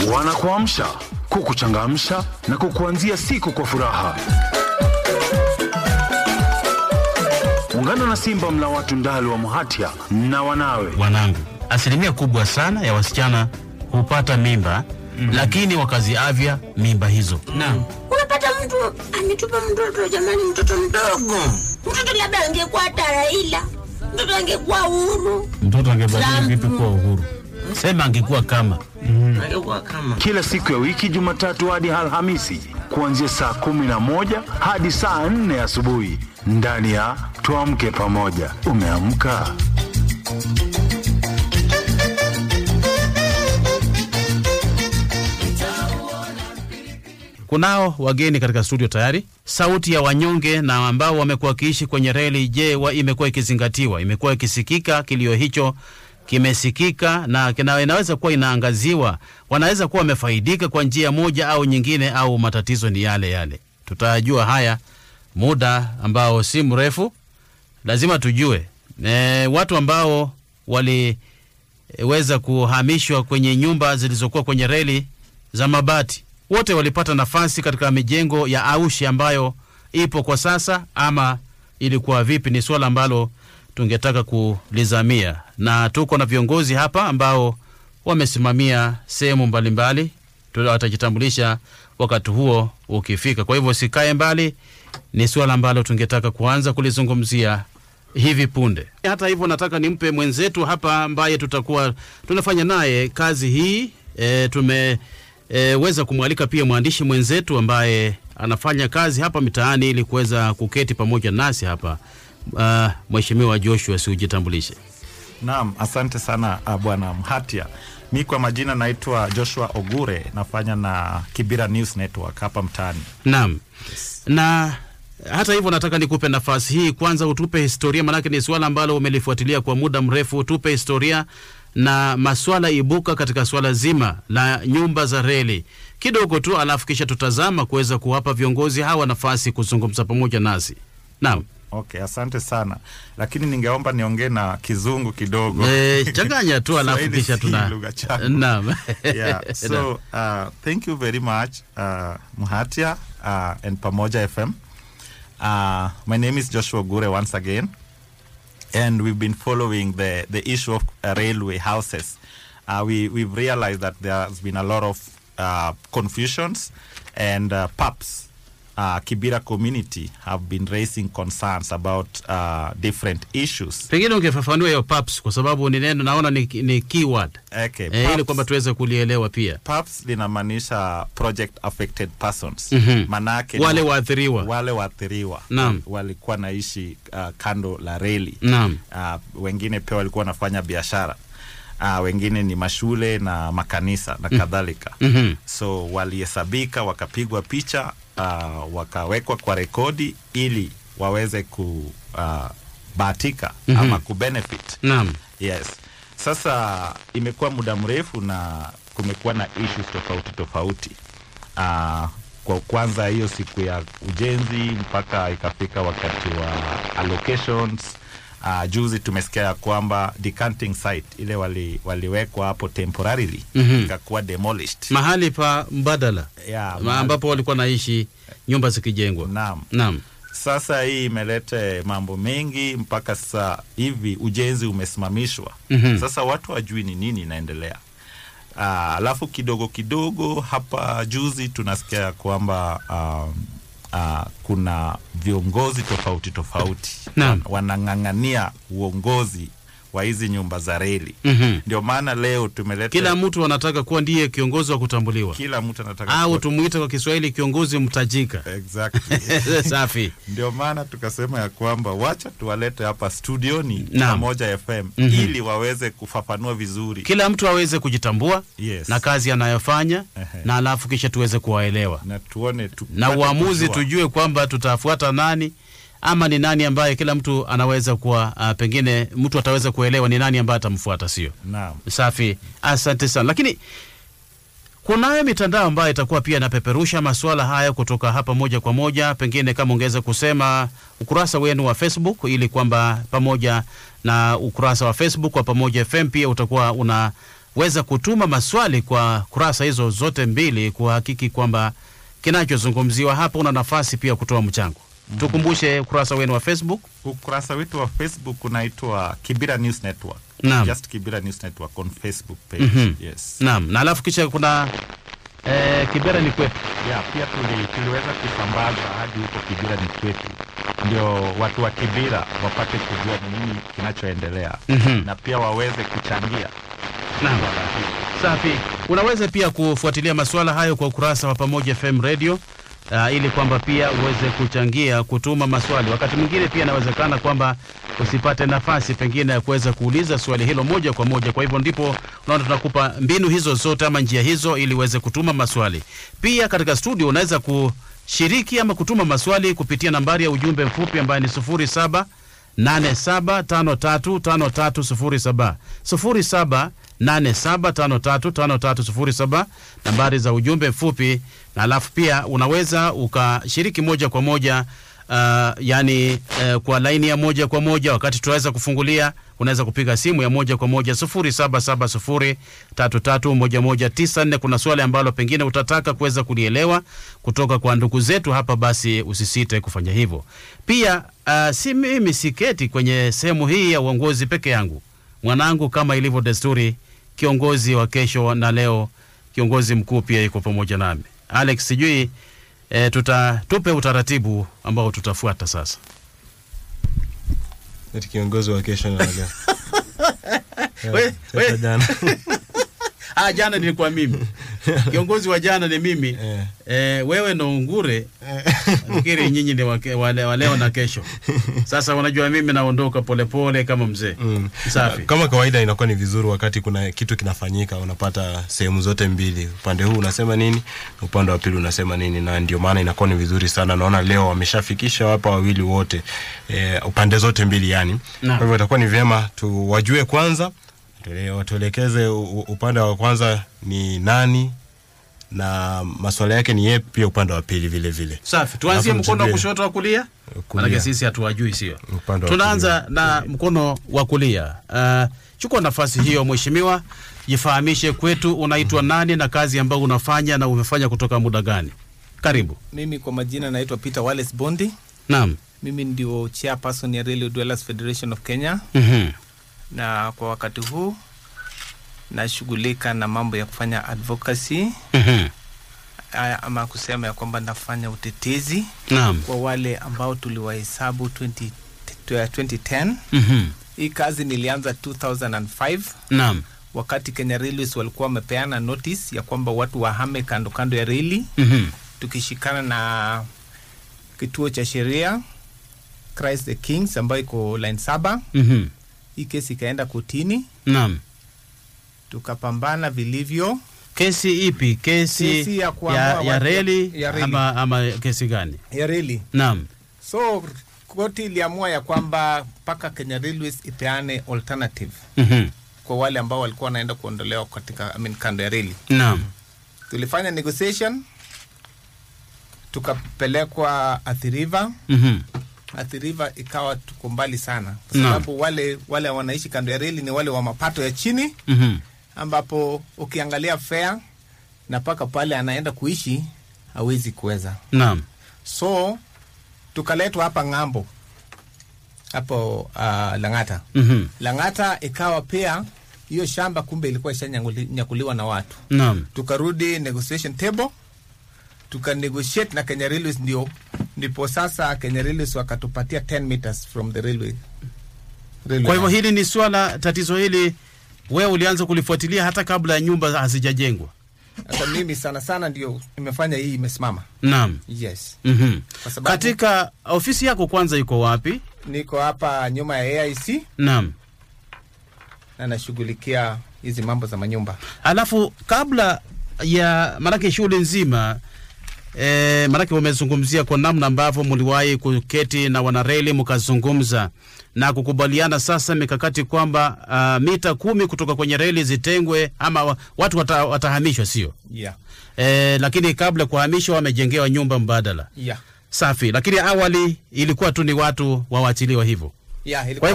Wanakuamsha, kukuchangamsha na kukuanzia siku kwa furaha. Ungana na Simba Mlawa Tundali wa Muhatia na wanawe. Wanangu, asilimia kubwa sana ya wasichana hupata mimba, lakini wakazi afya mimba hizo. Naam. Unapata mtu ametupa mtoto, jamani, mtoto mdogo. Mtoto labda angekuwa Raila, mtoto angekuwa Uhuru. Mtoto angebadilika vipi kwa Uhuru? Sema angekuwa kama. Angekuwa kama. Kila siku ya wiki Jumatatu hadi Alhamisi kuanzia saa 11 hadi saa 4 asubuhi ndani ya Tuamke Pamoja. Umeamka? Kunao wageni katika studio tayari. Sauti ya wanyonge na ambao wamekuwa kiishi kwenye reli, je, imekuwa ikizingatiwa? Imekuwa ikisikika? Kilio hicho kimesikika na inaweza kuwa inaangaziwa? Wanaweza kuwa wamefaidika kwa njia moja au nyingine, au matatizo ni yale yale? Tutajua haya muda ambao si mrefu. Lazima tujue watu ambao waliweza kuhamishwa kwenye nyumba zilizokuwa kwenye reli za mabati, wote walipata nafasi katika mijengo ya aushi ambayo ipo kwa sasa, ama ilikuwa vipi? Ni swala ambalo tungetaka kulizamia, na tuko na viongozi hapa ambao wamesimamia sehemu mbalimbali. Watajitambulisha wakati huo ukifika. Kwa hivyo sikae mbali, ni swala ambalo tungetaka kuanza kulizungumzia hivi punde. Hata hivyo nataka nimpe mwenzetu hapa ambaye tutakuwa tunafanya naye kazi hii. Tumeweza kumwalika pia mwandishi mwenzetu ambaye anafanya kazi hapa mitaani ili kuweza kuketi pamoja nasi hapa. Mheshimiwa Joshua, si ujitambulishe. Naam, asante sana bwana Muhatia. Mimi kwa majina naitwa Joshua Ogure, nafanya na Kibira News Network hapa mtaani. Naam. Yes. Na hata hivyo nataka nikupe nafasi hii kwanza utupe historia, manake ni swala ambalo umelifuatilia kwa muda mrefu. Utupe historia na maswala ibuka katika swala zima la nyumba za reli kidogo tu, alafu kisha tutazama kuweza kuwapa viongozi hawa nafasi kuzungumza pamoja nasi. Naam. Okay, asante sana. Lakini ningeomba niongee na kizungu kidogo. Changanya tu alafu kisha Naam. Yeah. So, thank you very much Muhatia and Pamoja FM. My name is Joshua Ogure once again, and we've been following the issue of railway houses. We've realized that there has been a lot of confusions, and PAPS, Kibira community, have been raising concerns about different issues. Pengine ungefafanua hiyo PAPS kwa sababu ni neno naona ni keyword. Okay. Ili kwamba tuweze kulielewa pia. PAPS linamaanisha project affected persons. Manake wale waathiriwa. Wale waathiriwa. Walikuwa naishi kando la reli. Wengine pia walikuwa wanafanya biashara. Wengine ni mashule na makanisa na kadhalika. So walihesabika, wakapigwa picha, wakawekwa kwa rekodi ili waweze kubahatika ama kubenefit. Yes. Sasa imekuwa muda mrefu na kumekuwa na issues tofauti. Kwa kwanza hiyo siku ya ujenzi mpaka ikafika wakati wa allocations. Juzi tumesikia ya kwamba decanting site ile waliwekwa hapo temporarily ikakuwa demolished. Mahali pa mbadala. Ambapo walikuwa naishi nyumba zikijengwa. Naam. Sasa hii imeleta mambo mengi mpaka sasa hivi ujenzi umesimamishwa. Sasa watu hawajui ni nini inaendelea. Alafu kidogo hapa juzi tunasikia ya kwamba kuna viongozi tofauti wanang'ang'ania uongozi wa hizi nyumba za reli. Ndio maana leo tumeleta, kila mtu anataka kuwa ndiye kiongozi wa kutambuliwa. Kila mtu anataka au tumuite kwa Kiswahili kiongozi mtajika. Exactly. Safi. Ndio maana tukasema ya kwamba wacha tuwalete hapa studioni Pamoja FM ili waweze kufafanua vizuri. Kila mtu aweze kujitambua na kazi anayofanya na alafu kisha tuweze kuwaelewa. Na tuone na uamuzi tujue kwamba tutafuata nani ama ni nani ambaye kila mtu anaweza kuwa pengine mtu ataweza kuelewa ni nani ambaye atamfuata, sio? Naam. Safi. Asante sana. Lakini kunayo mitandao ambayo itakuwa pia inapeperusha masuala haya kutoka hapa moja kwa moja. Pengine kama ungeweza kusema ukurasa wenu wa Facebook, ili kwamba pamoja na ukurasa wa Facebook wa Pamoja FM pia utakuwa weza kutuma maswali kwa kurasa hizo zote mbili kuhakiki kwamba kinachozungumziwa hapa una nafasi pia kutoa mchango. Tukumbushe ukurasa wenu wa Facebook. Ukurasa wetu wa Facebook unaitwa Kibira News Network. Naam. Just Kibira News Network on Facebook page. Yes. Naam. Na alafu kisha kuna Kibira ni kwetu. Pia tuliweza kusambaza hadi huko Kibira ni kwetu. Ndio watu wa Kibira wapate kujua nini kinachoendelea. Na pia waweze kuchangia. Naam. Safi. Unaweza pia kufuatilia masuala hayo kwa ukurasa wa Pamoja FM Radio. Ili kwamba pia uweze kuchangia kutuma maswali. Wakati mwingine pia inawezekana kwamba usipate nafasi pengine ya kuweza kuuliza swali hilo moja kwa moja. Kwa hivyo ndipo unaona tunakupa mbinu hizo zote ama njia hizo ili uweze kutuma maswali. Pia katika studio unaweza kushiriki ama kutuma maswali kupitia nambari ya ujumbe mfupi ambayo ni 0787535307. 0787535307 nambari za ujumbe mfupi. Na alafu pia unaweza ukashiriki moja kwa moja kwa laini ya moja kwa moja. Wakati tunaweza kufungulia, unaweza kupiga simu ya moja kwa moja 0770331194. Kuna swali ambalo pengine utataka kuweza kulielewa kutoka kwa ndugu zetu hapa, basi usisite kufanya hivyo. Pia si mimi siketi kwenye sehemu hii ya uongozi peke yangu. Mwanangu kama ilivyo desturi, kiongozi wa kesho na leo, kiongozi mkuu pia yuko pamoja nami. Alex, sijui tupe utaratibu ambao tutafuata sasa. Eti kiongozi wa kesho na leo. Jana. Jana nilikuwa mimi. Kiongozi wa jana ni mimi. Wewe ndo Ungure. Fikiri nyinyi ni wa leo na kesho. Sasa unajua mimi naondoka polepole kama mzee. Safi. Kama kawaida inakuwa ni vizuri wakati kuna kitu kinafanyika, unapata sehemu zote mbili. Upande huu unasema nini, upande wa pili unasema nini, na ndio maana inakuwa ni vizuri sana. Naona leo wameshafikisha hapa wawili wote, upande zote mbili yani. Kwa hivyo itakuwa ni vyema tuwajue kwanza. Tuelekeze upande wa kwanza ni nani na masuala yake ni yepi, pia upande wa pili vile vile. Safi. Tuanzie mkono wa kushoto wa kulia. Maana sisi hatuwajui sio. Tunaanza na mkono wa kulia. Chukua nafasi hiyo mheshimiwa, jifahamishe kwetu, unaitwa nani na kazi ambayo unafanya na umefanya kutoka muda gani? Karibu. Mimi kwa majina naitwa Peter Wallace Bondi. Naam. Mimi ndio chairperson ya Railway Dwellers Federation of Kenya. Na kwa wakati huu nashughulika na mambo ya kufanya advocacy. Ama kusema ya kwamba nafanya utetezi. Naam. Kwa wale ambao tuliwahesabu 2010. Hii kazi nilianza 2005. Naam. Wakati Kenya Railways walikuwa wamepeana notice ya kwamba watu wahame kando ya reli. Tukishikana na kituo cha sheria Christ the Kings ambayo iko line 7. Hii kesi ikaenda kotini. Naam. Tukapambana vilivyo. Kesi ipi? Kesi ya reli ama kesi gani? Ya reli. Naam. So koti iliamua ya kwamba paka Kenya Railways ipeane alternative. Kwa wale ambao walikuwa wanaenda kuondolewa katika kando ya reli. Naam. Tulifanya negotiation. Tukapelekwa Athi River. Athi River ikawa tuko mbali sana. Kwa sababu wale wanaishi kando ya reli ni wale wa mapato ya chini. Ambapo ukiangalia fare na paka pale anaenda kuishi hawezi kuweza. Naam. So tukaletwa hapa ng'ambo. Hapo Lang'ata. Lang'ata ikawa pia hiyo shamba kumbe ilikuwa ishanyakuliwa na watu. Naam. Tukarudi negotiation table. Tukanegotiate na Kenya Railways, ndipo sasa Kenya Railways wakatupatia 10 meters from the railway. Kwa hivyo hili ni swala, tatizo hili wewe ulianza kulifuatilia hata kabla ya nyumba hazijajengwa? Hata mimi sana ndio nimefanya hii imesimama. Naam. Yes. Kwa sababu katika ofisi yako kwanza iko wapi? Niko hapa nyuma ya AIC. Naam. Na nashughulikia hizi mambo za manyumba. Alafu kabla ya manake shughuli nzima manake umezungumzia kwa namna ambavyo mliwahi kuketi na wanareli mkazungumza na kukubaliana sasa mikakati kwamba mita 10 kutoka kwenye reli zitengwe ama watu watahamishwa, sio? Yeah. Lakini kabla kuhamishwa wamejengewa nyumba mbadala. Yeah. Safi. Lakini awali ilikuwa tu ni watu wawachiliwa hivyo. Yeah, kwa hivyo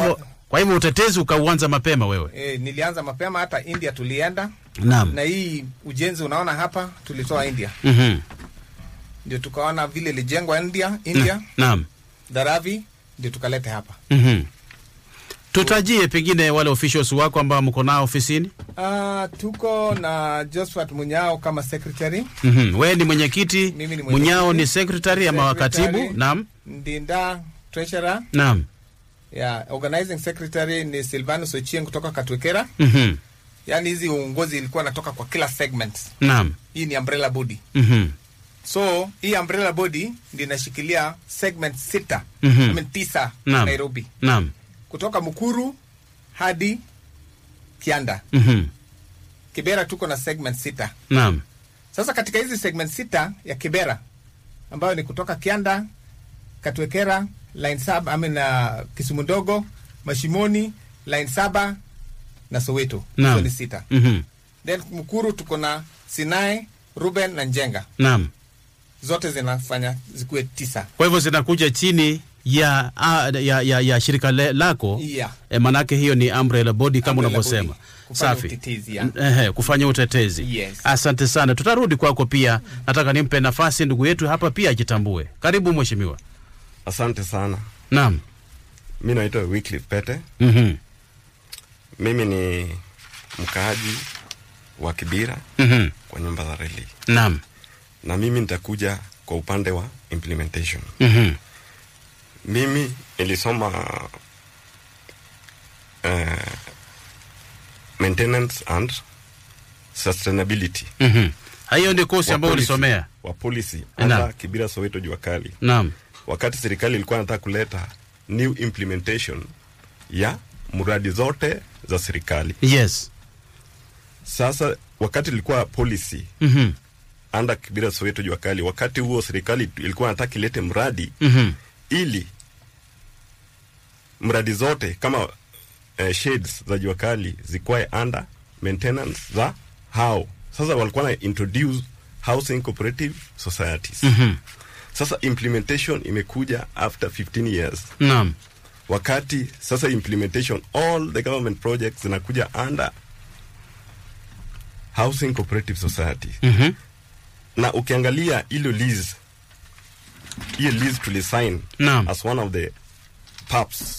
Kwa hivyo utetezi ukauanza mapema wewe? Nilianza mapema, hata India tulienda. Naam. Na hii ujenzi unaona hapa tulitoa India. Ndio tukaona vile lijengwa India. Naam. Dharavi ndio tukalete hapa. Tutajie pengine wale officials wako ambao mko nao ofisini. Tuko na Josphat Munyao kama secretary. Wewe ni mwenyekiti, Munyao ni secretary ama katibu? Naam. Ndinda treasurer. Naam. Organizing secretary ni Silvanus Ochieng kutoka Katwekera. Yani hizi uongozi ilikuwa natoka kwa kila segment. Naam. Hii ni umbrella body. So hii umbrella body ndio inashikilia segment 6, 9 Nairobi. Naam. Kutoka Mukuru hadi Kianda. Kibera tuko na segment 6. Naam. Sasa katika hizi segment 6 ya Kibera ambayo ni kutoka Kianda, Katwekera, line 7, Kisumu Ndogo, Mashimoni, line 7 na Soweto. Hizo ni 6. Then Mukuru tuko na Sinai, Ruben na Njenga. Naam. Zote zinafanya zikuwe 9. Kwa hivyo zinakuja chini ya shirika lako. Manake hiyo ni umbrella body kama unavyosema. Safi. Kufanya utetezi. Yes. Asante sana. Tutarudi kwako pia. Nataka nimpe nafasi ndugu yetu hapa pia ajitambue. Karibu mheshimiwa. Asante sana. Naam. Mimi naitwa Wycliffe Pete. Mimi ni mkaaji wa Kibera kwa nyumba za reli. Naam. Na mimi nitakuja kwa upande wa implementation. Mimi nilisoma maintenance and sustainability. Hayo ndio kosi ambayo ulisomea wa policy hapa Kibera Soweto jua kali. Naam. Wakati serikali ilikuwa inataka kuleta new implementation ya mradi zote za serikali. Yes. Sasa wakati ilikuwa policy anda Kibera Soweto jua kali, wakati huo serikali ilikuwa inataka ilete mradi ili mradi zote kama shades za jua kali zikwae under maintenance za hao. Sasa walikuwa na introduce housing cooperative societies. Sasa implementation imekuja after 15 years. Naam. Wakati sasa implementation all the government projects zinakuja under housing cooperative society. Na ukiangalia ile lease tulisign as one of the PAPs.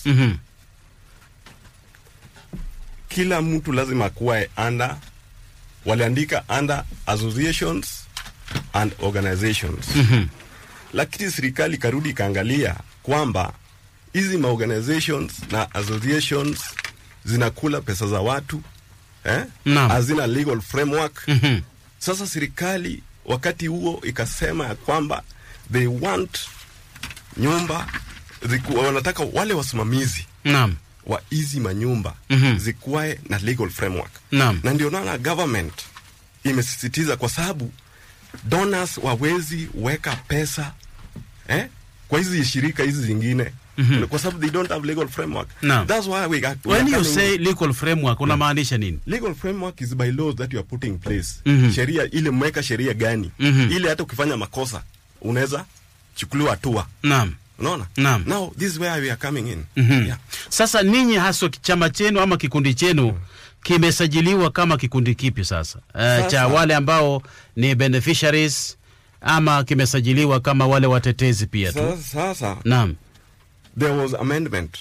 Kila mtu lazima kuwa under, waliandika under associations and organizations. Lakini serikali karudi kaangalia kwamba hizi organizations na associations zinakula pesa za watu, hazina legal framework. Sasa serikali wakati huo ikasema kwamba they want nyumba wanataka wale wasimamizi wa hizi manyumba zikuwe na legal framework. Na ndio naona government imesisitiza, kwa sababu donors wawezi weka pesa kwa hizi shirika hizi zingine kwa sababu they don't have legal framework. That's why we when you say legal framework unamaanisha nini? Legal framework is by laws that you are putting in place. Sheria ile mweka sheria gani ile hata ukifanya makosa unaweza chukuliwa hatua. Unaona? Now this is where we are coming in. Sasa ninyi hasa chama chenu ama kikundi chenu kimesajiliwa kama kikundi kipi sasa? Cha wale ambao ni beneficiaries ama kimesajiliwa kama wale watetezi pia tu? Sasa naam, there was amendment.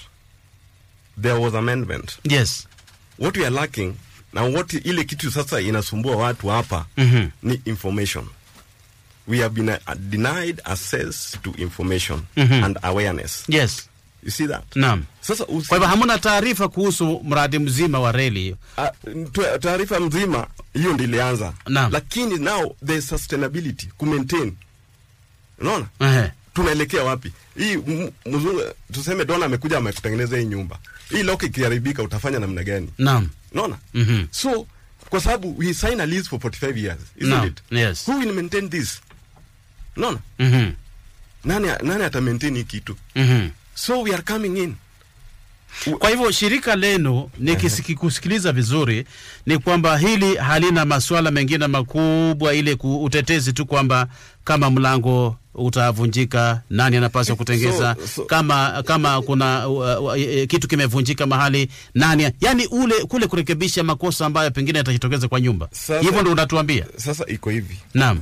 Yes. What we are lacking na what ile kitu sasa inasumbua watu hapa ni information. We have been denied access to information and awareness. Yes. You see that? Naam. Sasa kwa hivyo hamuna taarifa kuhusu mradi mzima wa reli? Taarifa mzima hiyo ndio ilianza. Lakini now the sustainability ku maintain. Unaona? Tunaelekea wapi? Hii mzungu tuseme dona amekuja amekutengeneza hii nyumba. Hii lock ikiharibika utafanya namna gani? Naam. Unaona? So kwa sababu we sign a lease for 45 years, isn't it? Yes. Who will maintain this? Unaona? Nani ata maintain hii kitu? So we are coming in. Kwa hivyo shirika lenu nikikusikiliza vizuri ni kwamba hili halina masuala mengine makubwa, ile utetezi tu kwamba kama mlango utavunjika nani anapaswa kutengeza, kama kuna kitu kimevunjika mahali nani, yani kule kurekebisha makosa ambayo pengine yatajitokeza kwa nyumba. Hivyo ndio unatuambia. Sasa iko hivi. Naam.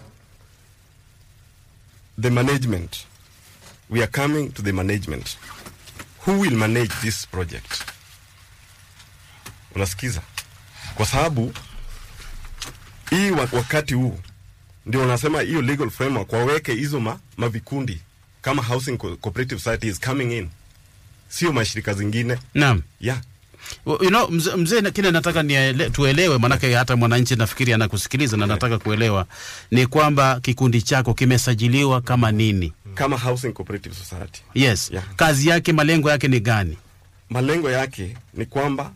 The management. We are coming to the management. Who will manage this project? Unasikiza? Kwa sababu hii wakati huu ndio unasema hiyo legal framework waweke hizo mavikundi kama housing cooperative society is coming in, sio mashirika zingine. Naam. Yeah. You know, mzee kile nataka tuelewe, manake hata mwananchi nafikiri anakusikiliza na nataka kuelewa ni kwamba kikundi chako kimesajiliwa kama nini? Kama housing cooperative society. Yes. Yeah. Kazi yake, malengo yake ni gani? Malengo yake ni kwamba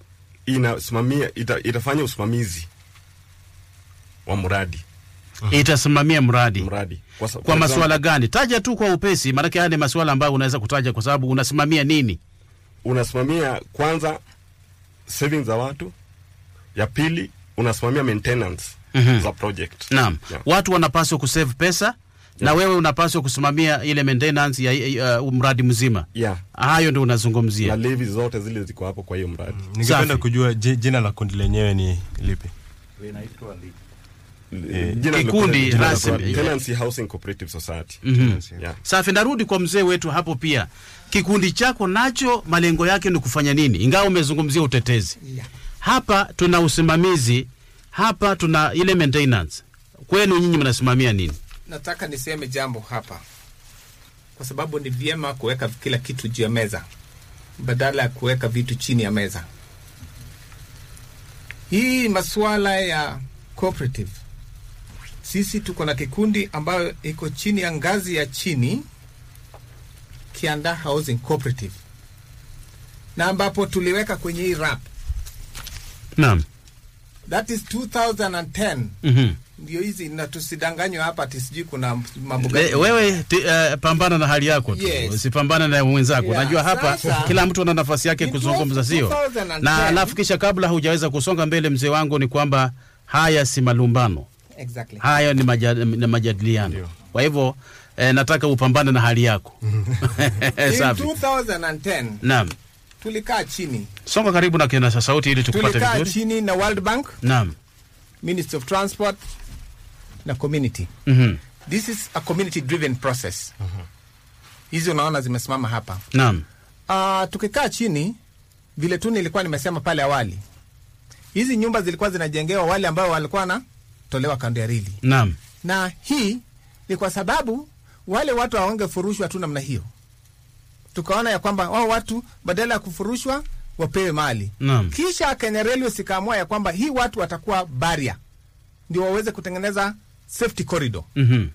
itafanya usimamizi wa mradi. Itasimamia mradi. Kwa masuala gani? Taja tu kwa upesi, maana haya ni masuala ambayo unaweza kutaja kwa sababu unasimamia nini? Unasimamia kwanza savings za watu, ya pili unasimamia maintenance za project. Naam. Yeah. Watu wanapaswa kusave pesa na wewe unapaswa kusimamia ile maintenance ya mradi mzima. Yeah. Hayo ndio unazungumzia. Na levies zote zile ziko hapo kwa hiyo mradi. Ningependa kujua jina la kundi lenyewe ni lipi? Linaitwa kikundi rasmi Tenancy Housing Cooperative Society. Yeah. Safi, narudi kwa mzee wetu hapo pia. Kikundi chako nacho malengo yake ni kufanya nini? Ingawa umezungumzia utetezi. Yeah. Hapa tuna usimamizi, hapa tuna ile maintenance. Kwenu nyinyi mnasimamia nini? Nataka niseme jambo hapa. Kwa sababu ni vyema kuweka kila kitu juu ya meza badala ya kuweka vitu chini ya meza. Hii masuala ya cooperative, sisi tuko na kikundi ambayo iko chini ya ngazi ya chini, Kianda Housing Cooperative, na ambapo tuliweka kwenye hii rap. Naam. That is 2010. Ndio hizi, na tusidanganywe hapa tisiji kuna mambo gani. Wewe pambana na hali yako tu. Yes. Usipambana na mwenzako. Yeah. Najua hapa kila mtu ana nafasi yake kuzungumza, sio? Na alafu kisha kabla hujaweza kusonga mbele mzee wangu ni kwamba haya si malumbano. Exactly. Haya ni majadiliano. Kwa hivyo nataka upambane na hali yako. Safi. 2010. Naam. Tulikaa chini. Songa karibu na kina sauti ili tukupate vizuri. Tulikaa chini na World Bank. Naam. Ministry of Transport na community. This is a community driven process. Hizi unaona zimesimama hapa. Naam. Tukikaa chini vile tu nilikuwa nimesema pale awali. Hizi nyumba zilikuwa zinajengewa wale ambao walikuwa na tolewa kando ya reli. Naam. Na hii ni kwa sababu wale watu hawangefurushwa tu namna hiyo. Tukaona ya kwamba wao watu badala ya kufurushwa wapewe mali. Naam. Kisha Kenya Railways ikaamua ya kwamba hii watu watakuwa barrier ndio waweze kutengeneza safety corridor.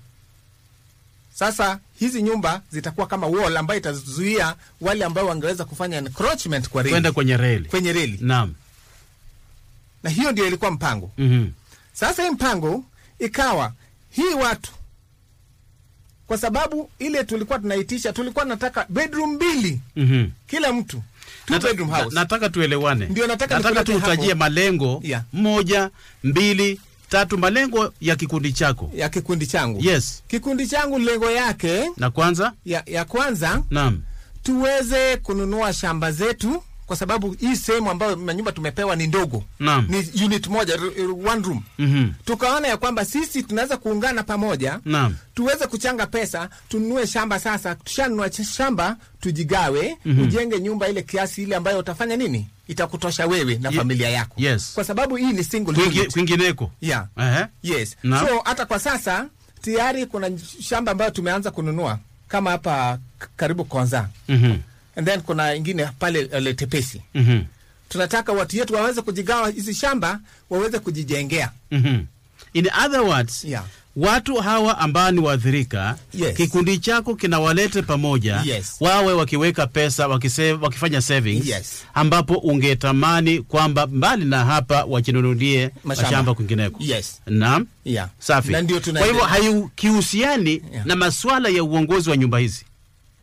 Sasa hizi nyumba zitakuwa kama wall ambayo itazuia wale ambao wangeweza kufanya encroachment kwa reli. Kwenda kwenye reli. Kwenye reli. Naam. Na hiyo ndio ilikuwa mpango. Sasa hii mpango ikawa hii watu, kwa sababu ile tulikuwa tunaitisha, tulikuwa nataka bedroom 2 kila mtu. Bedroom house. Nataka tuelewane. Ndio nataka tutajie malengo. Yeah. 1, 2, 3 malengo ya kikundi chako. Ya kikundi changu. Yes. Kikundi changu lengo yake na kwanza ya kwanza, naam, tuweze kununua shamba zetu, kwa sababu hii sehemu ambayo nyumba tumepewa ni ndogo. Naam. Ni unit moja, one room. Tukaona ya kwamba sisi tunaweza kuungana pamoja. Naam. Tuweze kuchanga pesa, tununue shamba sasa. Tushanunua shamba, tujigawe, ujenge nyumba ile kiasi ile ambayo utafanya nini? Itakutosha wewe na familia yako. Yes. Kwa sababu hii ni single unit. Kwingineko. Yeah. Yes. Naam. So hata kwa sasa tayari kuna shamba ambayo tumeanza kununua kama hapa karibu Konza. And then kuna ingine pale Tepesi. Tunataka watu yetu waweze kujigawa hizi shamba, waweze kujijengea. In other words, yeah, watu hawa ambao ni waathirika, yes, kikundi chako kinawalete pamoja, yes, wawe wakiweka pesa, wakifanya savings, yes, ambapo ungetamani kwamba mbali na hapa wajinunulie mashamba kwingineko. Yes. Naam. Yeah. Safi. Kwa hivyo haikihusiani, yeah, na masuala ya uongozi wa nyumba hizi.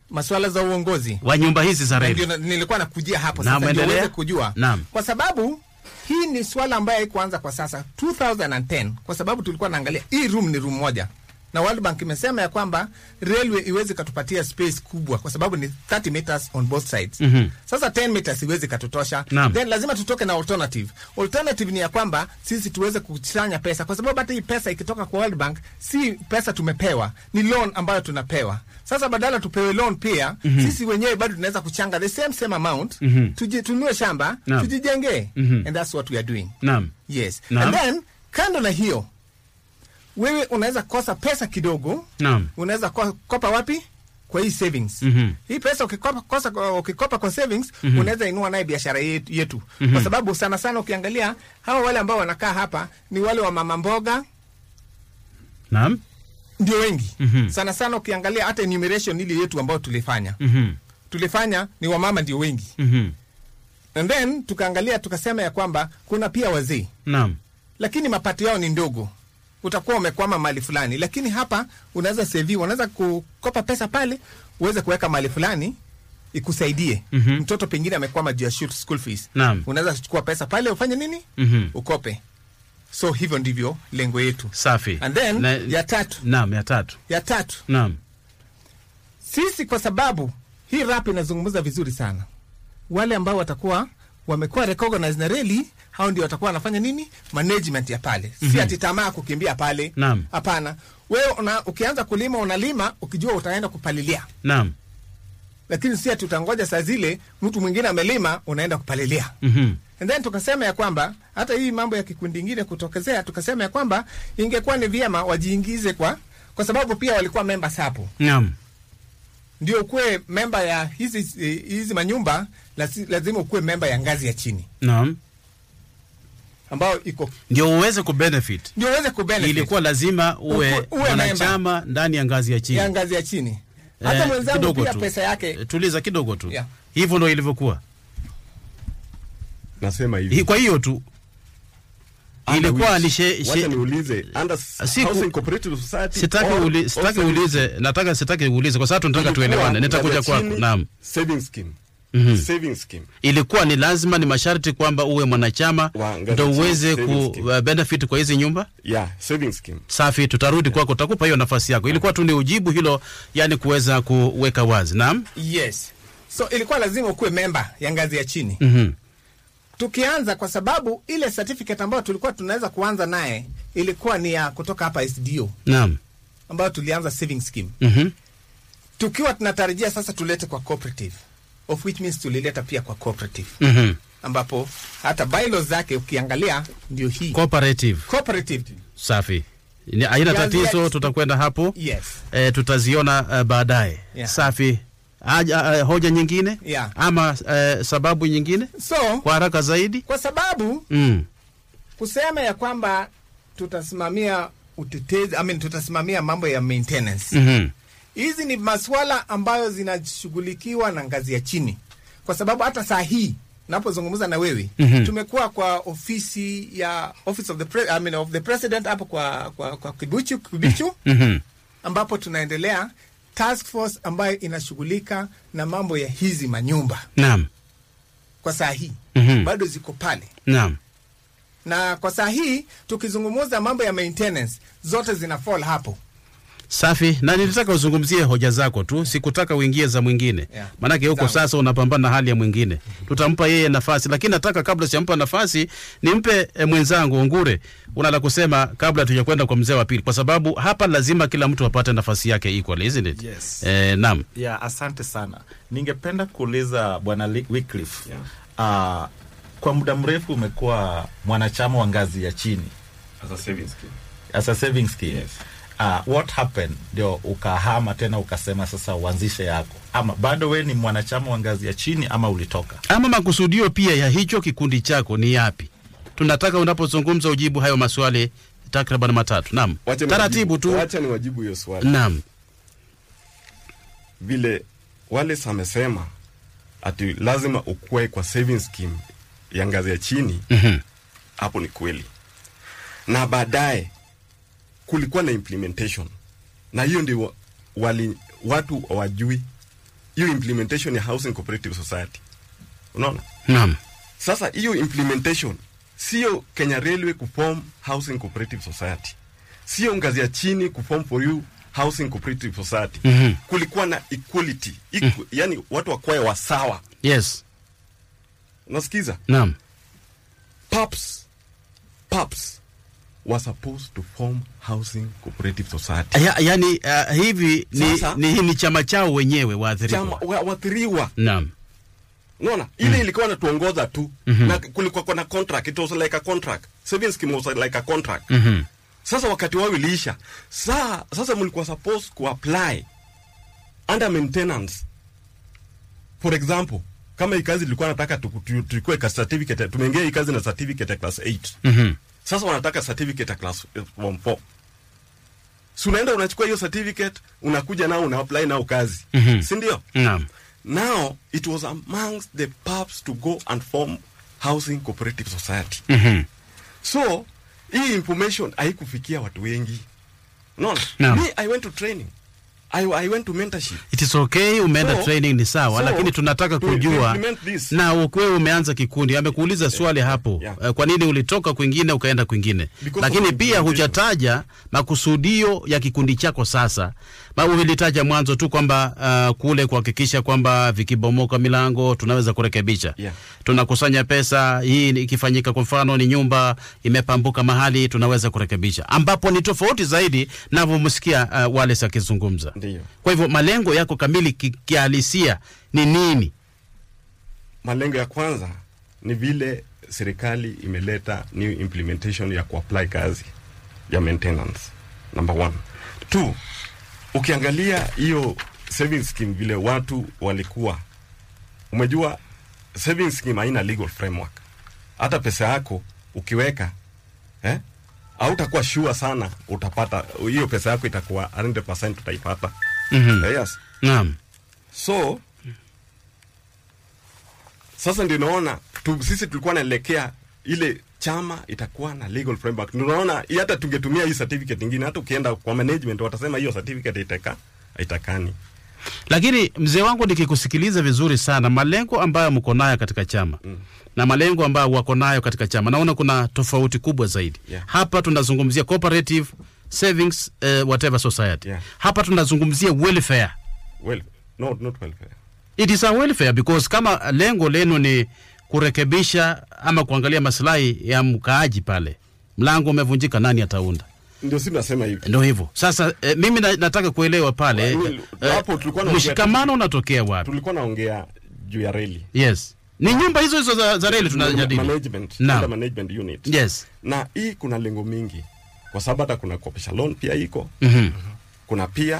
masuala za uongozi wa nyumba hizi za reli. Ndio nilikuwa nakujia hapo sasa ndio uweze kujua. Naam. Kwa sababu hii ni swala ambayo haikuanza kwa sasa 2010, kwa sababu tulikuwa naangalia hii room ni room moja. Na World Bank imesema ya kwamba railway iweze katupatia space kubwa kwa sababu ni 30 meters on both sides. Sasa 10 meters iweze katutosha. Then lazima tutoke na alternative. Alternative ni ya kwamba sisi tuweze kuchanya pesa kwa sababu hata hii pesa ikitoka kwa World Bank si pesa tumepewa, ni loan ambayo tunapewa. Sasa badala tupewe loan pia, sisi wenyewe bado tunaweza kuchanga the same amount, tununue shamba, tujijenge. And that's what we are doing. Yes. And then kando na hiyo, wewe unaweza kosa pesa kidogo. Unaweza kopa wapi? Kwa hii savings. Hii pesa ukikopa kwa savings, unaweza inua naye biashara yetu. Kwa sababu sana sana ukiangalia hawa wale ambao wanakaa hapa ni wale wa mama mboga. Ndio wengi. Sana sana ukiangalia hata enumeration ile yetu ambao tulifanya ni wamama ndio wengi. And then tukaangalia tukasema ya kwamba kuna pia wazee. Lakini mapato yao ni ndogo. Utakuwa umekwama mahali fulani, lakini hapa unaweza save, unaweza kukopa pesa pale uweze kuweka mahali fulani ikusaidie. Mtoto pengine amekwama juu ya school fees. Unaweza kuchukua pesa pale ufanye nini? Ukope. So hivyo ndivyo lengo yetu. Safi. And then ya tatu. Ya tatu. Sisi kwa sababu hii rap inazungumza vizuri sana. Wale ambao watakuwa wamekuwa recognized na reli, hao ndio watakuwa wanafanya nini? Management ya pale. Si ati tamaa kukimbia pale. Hapana. Wewe ukianza kulima unalima ukijua utaenda kupalilia. Lakini si ati utangoja saa zile mtu mwingine amelima unaenda kupalilia. And then tukasema ya kwamba hata hii mambo ya kikundi kingine kutokezea, tukasema ya kwamba ingekuwa ni vyema wajiingize kwa sababu pia walikuwa members hapo. Ndio ukue member ya hizi manyumba, lazima ukue member ya ngazi ya chini. Ambao iko ndio uweze kubenefit. Ilikuwa lazima uwe mwanachama ndani ya ngazi ya chini. Hata mwenzangu pia pesa yake. Tuliza kidogo tu. Hivyo ndio ilivyokuwa. Nasema hivi. Kwa hiyo tu ilikuwa ni wacha niulize under housing cooperative society. Sitaki uulize kwa sababu tunataka tuelewane. Nitakuja kwako. Savings scheme. Savings scheme. Ilikuwa ni lazima, ni masharti kwamba uwe mwanachama ndio uweze ku benefit kwa hizi nyumba? Savings scheme. Safi, tutarudi kwako, tutakupa hiyo nafasi yako. Ilikuwa tu ni ujibu hilo, yani kuweza kuweka wazi. Yes. So ilikuwa lazima ukuwe member ya ngazi ya chini. Tukianza kwa sababu ile certificate ambayo tulikuwa tunaweza kuanza naye ilikuwa ni ya kutoka hapa SDO. Ambayo tulianza savings scheme. Tukiwa tunatarajia sasa tulete kwa cooperative. Of which means tulileta pia kwa cooperative. Ambapo hata bylaws zake ukiangalia ndio hii. Cooperative. Safi. Haina tatizo, tutakwenda hapo. Yes. Tutaziona baadaye. Safi. Hoja nyingine? Ama sababu nyingine? So, kwa haraka zaidi? Kwa sababu kusema ya kwamba tutasimamia utetezi, tutasimamia mambo ya maintenance. Hizi ni masuala ambayo zinashughulikiwa na ngazi ya chini. Kwa sababu hata saa hii napozungumza na wewe, tumekuwa kwa ofisi ya Office of the President hapo kwa Kibichu, ambapo tunaendelea task force ambayo inashughulika na mambo ya hizi manyumba. Kwa saa hii bado ziko pale. Na kwa saa hii tukizungumza mambo ya maintenance zote zina fall hapo. Safi, na nilitaka uzungumzie hoja zako tu, sikutaka uingie za mwingine. Maana huko sasa unapambana na hali ya mwingine. Tutampa yeye nafasi, lakini nataka kabla sijampa nafasi nimpe mwenzangu Ongure. Unala kusema kabla tujakwenda kwa mzee wa pili, kwa sababu hapa lazima kila mtu apate nafasi yake equal, isn't it? Yes. Naam. Asante sana. Ningependa kuuliza Bwana Wycliffe. Kwa muda mrefu umekuwa mwanachama wa ngazi ya chini as a savings scheme. Yes. What happened ndio ukahama tena ukasema sasa uanzishe yako? Ama bado we ni mwanachama wa ngazi ya chini ama ulitoka? Ama makusudio pia ya hicho kikundi chako ni yapi? Tunataka unapozungumza ujibu hayo maswali takriban matatu. Naam. Taratibu tu. Wacha ni wajibu hiyo swali. Naam. Vile wale samesema ati lazima ukue kwa savings scheme ya ngazi ya chini. Hapo ni kweli. Na baadaye kulikuwa na implementation. Na hiyo ndio watu hawajui. hiyo implementation ya housing cooperative society. Unaona? Naam. Sasa hiyo implementation sio Kenya Railway kuform housing cooperative society, sio ngazi ya chini kuform for you housing cooperative society. Kulikuwa na equality, yani watu wakwae wasawa. Yes. Unasikiza? Naam. PAPS was supposed to form housing cooperative society. Yani hivi ni chama chao wenyewe waathiriwa. Naam. Unaona? Ile ilikuwa inatuongoza tu. Na kulikuwa na contract, it was like a contract. Savings scheme was like a contract. Sasa wakati wao iliisha. Sasa mlikuwa supposed to apply under maintenance. For example, kama hii kazi ilikuwa nataka tuchukue certificate, tumeingia hii kazi na certificate ya class 8. Sasa wanataka certificate ya class 4. So unaenda unachukua hiyo certificate, unakuja nao una apply nao kazi. Si ndio? Naam. Now it was amongst the PAPs to go and form housing cooperative society. So hii information haikufikia watu wengi. Unaona? Me, I went to training. I went to mentorship. It is okay, umeenda training ni sawa, lakini tunataka kujua na wewe umeanza kikundi. Amekuuliza swali hapo. Kwa nini ulitoka kwingine ukaenda kwingine? Lakini pia hujataja makusudio ya kikundi chako sasa. Ulitaja mwanzo tu kwamba kule kuhakikisha kwamba vikibomoka milango tunaweza kurekebisha. Tunakusanya pesa, hii ikifanyika kwa mfano ni nyumba imepambuka mahali tunaweza kurekebisha. Ambapo ni tofauti zaidi ninavyomsikia wale sakizungumza. Kwa hivyo malengo yako kamili kihalisia ni nini? Malengo ya kwanza ni vile serikali imeleta new implementation ya kuapply kazi ya maintenance. Number 1. 2, ukiangalia hiyo savings scheme vile watu walikuwa, umejua savings scheme haina legal framework. Hata pesa yako ukiweka hautakuwa sure sana utapata hiyo pesa yako, itakuwa 100% utaipata. Yes. Naam. So sasa ndio naona sisi tulikuwa naelekea ile chama itakuwa na legal framework. Tunaona hata tungetumia hii certificate nyingine, hata ukienda kwa management watasema hiyo certificate haitakani. Lakini mzee wangu, nikikusikiliza vizuri sana, malengo ambayo mko nayo katika chama na malengo ambayo wako nayo katika chama, naona kuna tofauti kubwa zaidi. Hapa tunazungumzia cooperative savings whatever society. Hapa tunazungumzia welfare. Not welfare. It is a welfare because kama lengo lenu ni kurekebisha ama kuangalia maslahi ya mkaaji pale, mlango umevunjika, nani ataunda? Ndio sisi tunasema hivi. Ndio hivyo. Sasa mimi nataka kuelewa pale hapo tulikuwa na mshikamano unatokea wapi? Tulikuwa naongea juu ya reli. Yes. Ni nyumba hizo za reli tunajadili. Management unit. Yes. Na hii kuna lengo mingi. Kwa sababu hata kuna kopesha loan pia iko. Kuna pia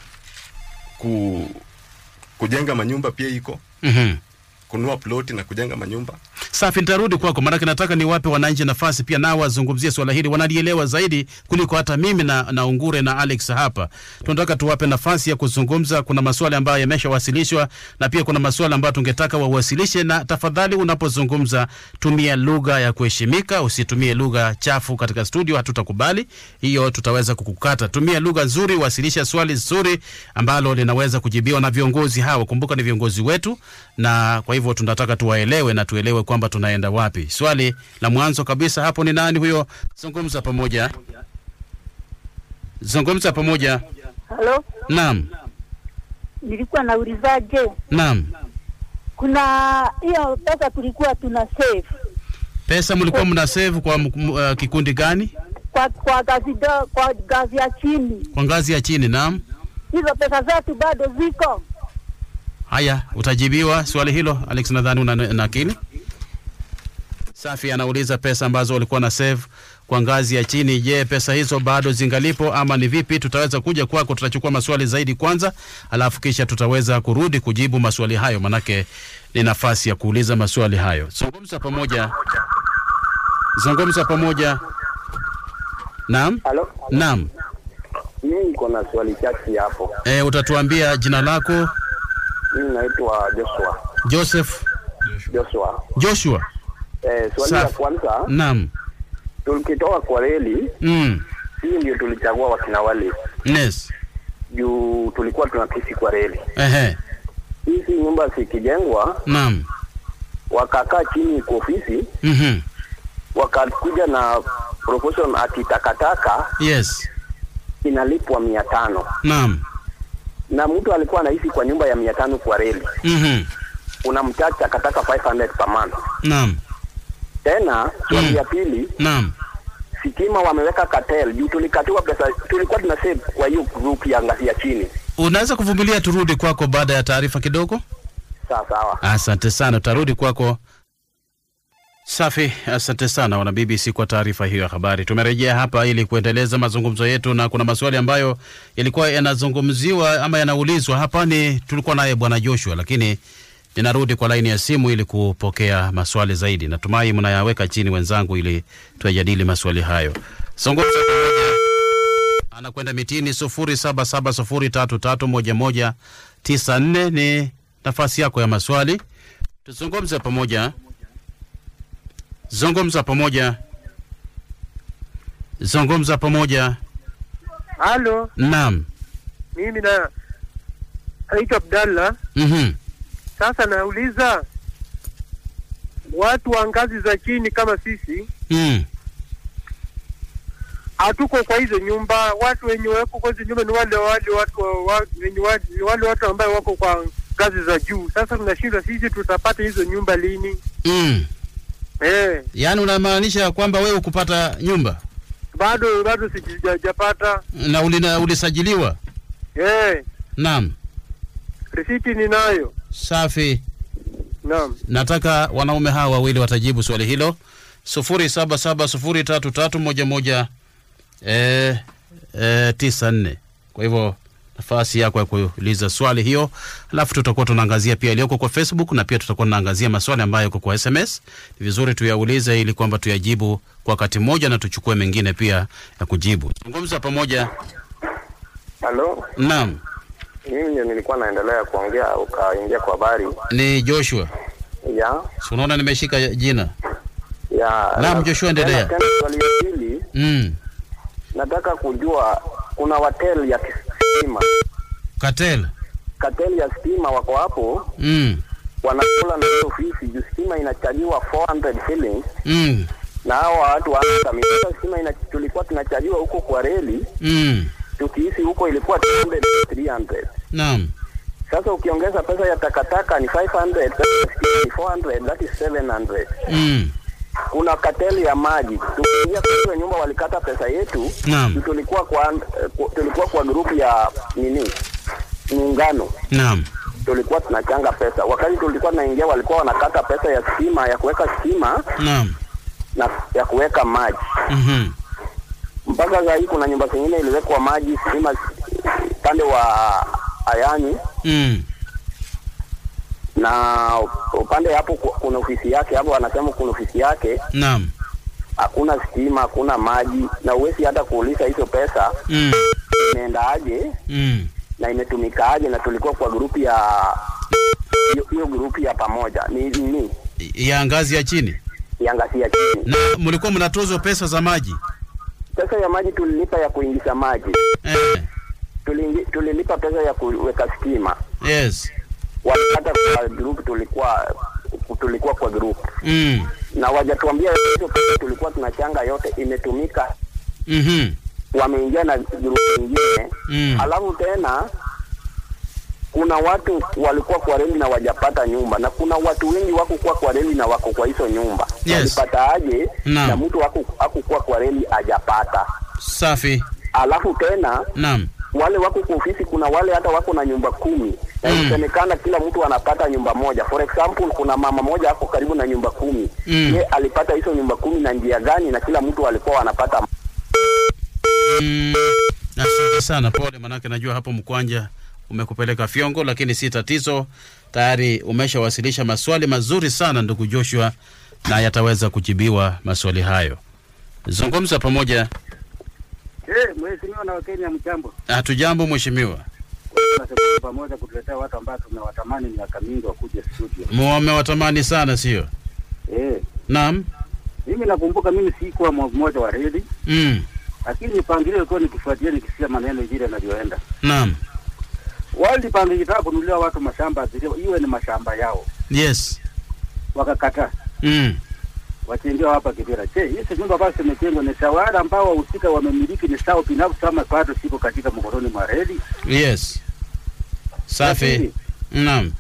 kujenga manyumba pia iko. Kununua ploti na kujenga manyumba. Safi, nitarudi kwako maana nataka niwape wananchi nafasi pia nao wazungumzie swala hili, wanalielewa zaidi kuliko hata mimi na Ungure na Alex hapa. Tunataka tuwape nafasi ya kuzungumza. Kuna maswali ambayo yameshawasilishwa na pia kuna maswali ambayo tungetaka wawasilishe, na tafadhali unapozungumza tumia lugha ya kuheshimika, usitumie lugha chafu katika studio, hatutakubali. Hiyo tutaweza kukukata. Tumia lugha nzuri, wasilisha swali nzuri ambalo linaweza kujibiwa na viongozi hawa. Kumbuka ni viongozi wetu, na kwa hivyo tunataka tuwaelewe na tuelewe kwamba tunaenda wapi. Swali la mwanzo kabisa hapo ni nani huyo? Zungumza pamoja. Hello? Naam. Nilikuwa naulizaje? Naam. Kuna hiyo pesa tulikuwa tuna save. Pesa mlikuwa mna save kwa kikundi gani? Kwa ngazi ya chini. Kwa ngazi ya chini, naam. Hizo pesa zetu bado ziko. Haya, utajibiwa swali hilo. Alex, nadhani una akili. Safi anauliza pesa ambazo walikuwa na save kwa ngazi ya chini. Je, pesa hizo bado zingalipo ama ni vipi? Tutaweza kuja kwako, tutachukua maswali zaidi kwanza, alafu kisha tutaweza kurudi kujibu maswali hayo, manake ni nafasi ya kuuliza maswali hayo. Zungumza pamoja. Naam. Hello? Naam. Mimi niko na swali chache hapo. Utatuambia jina lako? Mimi naitwa Joshua. Joseph. Joshua. Swali la kwanza. Naam. Tukitoka kwa reli, hii ndio tulichagua wakina wale. Yes. Juu tulikuwa tunakisi kwa reli. hizi nyumba zikijengwa, naam, wakakaa chini kwa ofisi, wakakuja na proposal ati takataka, yes, inalipwa 500. naam, na mtu alikuwa anaishi kwa nyumba ya 500 kwa reli, unamchaji takataka 500 per month. Naam. Tena swali ya pili, naam, Stima wameweka cartel juu tulikatiwa pesa, tulikuwa tuna save kwa hiyo group ya ngazi ya chini. Unaweza kuvumilia turudi kwako baada ya taarifa kidogo? Sawa. Asante sana, tarudi kwako. Safi, asante sana wana BBC kwa taarifa hiyo ya habari. Tumerejea hapa ili kuendeleza mazungumzo yetu, na kuna maswali ambayo yalikuwa yanazungumziwa ama yanaulizwa hapa. Tulikuwa naye Bwana Joshua, lakini ninarudi kwa laini ya simu ili kupokea maswali zaidi. Natumai mnayaweka chini wenzangu ili tuyajadili maswali hayo. Zungumza pamoja. Anakwenda mitini 0770331194 ni nafasi yako ya maswali. Tuzungumze pamoja. Zungumza pamoja. Halo. Naam. Mimi naitwa Abdalla. Sasa nauliza watu wa ngazi za chini kama sisi. Hatuko kwa hizo nyumba. Watu wenye wako kwa hizo nyumba ni wale watu ambao wako kwa ngazi za juu. Sasa tunashindwa sisi tutapata hizo nyumba lini? Yaani unamaanisha kwamba wewe ukupata nyumba? Bado sijapata. Na ulisajiliwa? Naam. Risiti ninayo. Safi. Naam. Nataka wanaume hawa wawili watajibu swali hilo. 0770331194. Kwa hivyo nafasi yako ya kuuliza swali hiyo, alafu tutakuwa tunaangazia pia iliyoko kwa Facebook, na pia tutakuwa tunaangazia maswali ambayo yako kwa SMS. Ni vizuri tuyaulize ili kwamba tuyajibu kwa wakati mmoja na tuchukue mengine pia ya kujibu. Zungumza pamoja. Halo. Naam. Mimi nilikuwa naendelea kuongea ukaingia kwa habari. Ni Joshua. Si unaona nimeshika jina? Naam, Joshua, endelea. Tena swali la pili. Nataka kujua kuna hotel ya stima. Cartel ya stima wako hapo. Wanakula na ofisi juu stima inachajiwa 400 shillings. Na hao watu wanakamilika stima tulikuwa tunachajiwa huko kwa reli. Tukihisi huko ilikuwa 200 300. Naam. Sasa ukiongeza pesa ya takataka ni 500, pesa ya stima ni 400, that is 700. Kuna kateli ya maji. Tukiingia kwa nyumba walikata pesa yetu. Tulikuwa kwa grupu ya muungano. Naam. Tulikuwa tunachanga pesa. Wakati tulikuwa tunaingia walikuwa wanakata pesa ya stima, ya kuweka stima. Naam. Na ya kuweka maji. Mpaka sasa hii kuna nyumba zingine iliwekwa maji, stima pande wa Ayani. Na upande hapo kuna ofisi yake, hapo anasema kuna ofisi yake. Naam. Hakuna stima, hakuna maji, na uwezi hata kuuliza hizo pesa inaenda aje na imetumika aje, na tulikuwa kwa grupu ya hiyo grupu ya pamoja ni ya ngazi ya chini. Ya ngazi ya chini. Na mlikuwa mnatozwa pesa za maji? Pesa ya maji tulilipa ya kuingiza maji. Tulilipa pesa ya kuweka stima. Yes. Hata kwa group tulikuwa kwa group. Na wajatuambia hizo pesa tulikuwa tunachanga yote imetumika. Wameingia na group nyingine. Alafu tena kuna watu walikuwa kwa reli na wajapata nyumba, na kuna watu wengi wako kwa reli na wako kwa hizo nyumba. Walipata aje na mtu hakukuwa kwa reli hajapata. Safi. Alafu tena wale wako kwa ofisi, kuna wale hata wako na nyumba 10. Na inasemekana kila mtu anapata nyumba moja. For example, kuna mama moja hapo karibu na nyumba 10. Yeye alipata hizo nyumba 10 na njia gani, na kila mtu alikuwa wanapata. Asante sana, pole, manake najua hapo Mkwanja umekupeleka fiongo, lakini si tatizo. Tayari umeshawasilisha maswali mazuri sana ndugu Joshua, na yataweza kujibiwa maswali hayo. Zungumza pamoja. Mheshimiwa na Wakenya mjambo. Hatujambo mheshimiwa. Tunasema pamoja kutuletea watu ambao tumewatamani miaka mingi wakuje studio. Mmewatamani sana sio? Naam. Mimi nakumbuka mimi sikuwa mmoja wa redi. Lakini pangilio ilikuwa nikifuatilia nikisikia maneno ile yanavyoenda. Naam. World Bank ilitaka kununulia watu mashamba iwe ni mashamba yao. Yes. Wakakataa. Wachengewa hapa Kibera. Hizi nyumba ambazo zimejengwa ni sawa ambao wahusika wamemiliki ni sawa binafsi kama bado siko katika mkononi mwa reli. Yes. Safi. Naam.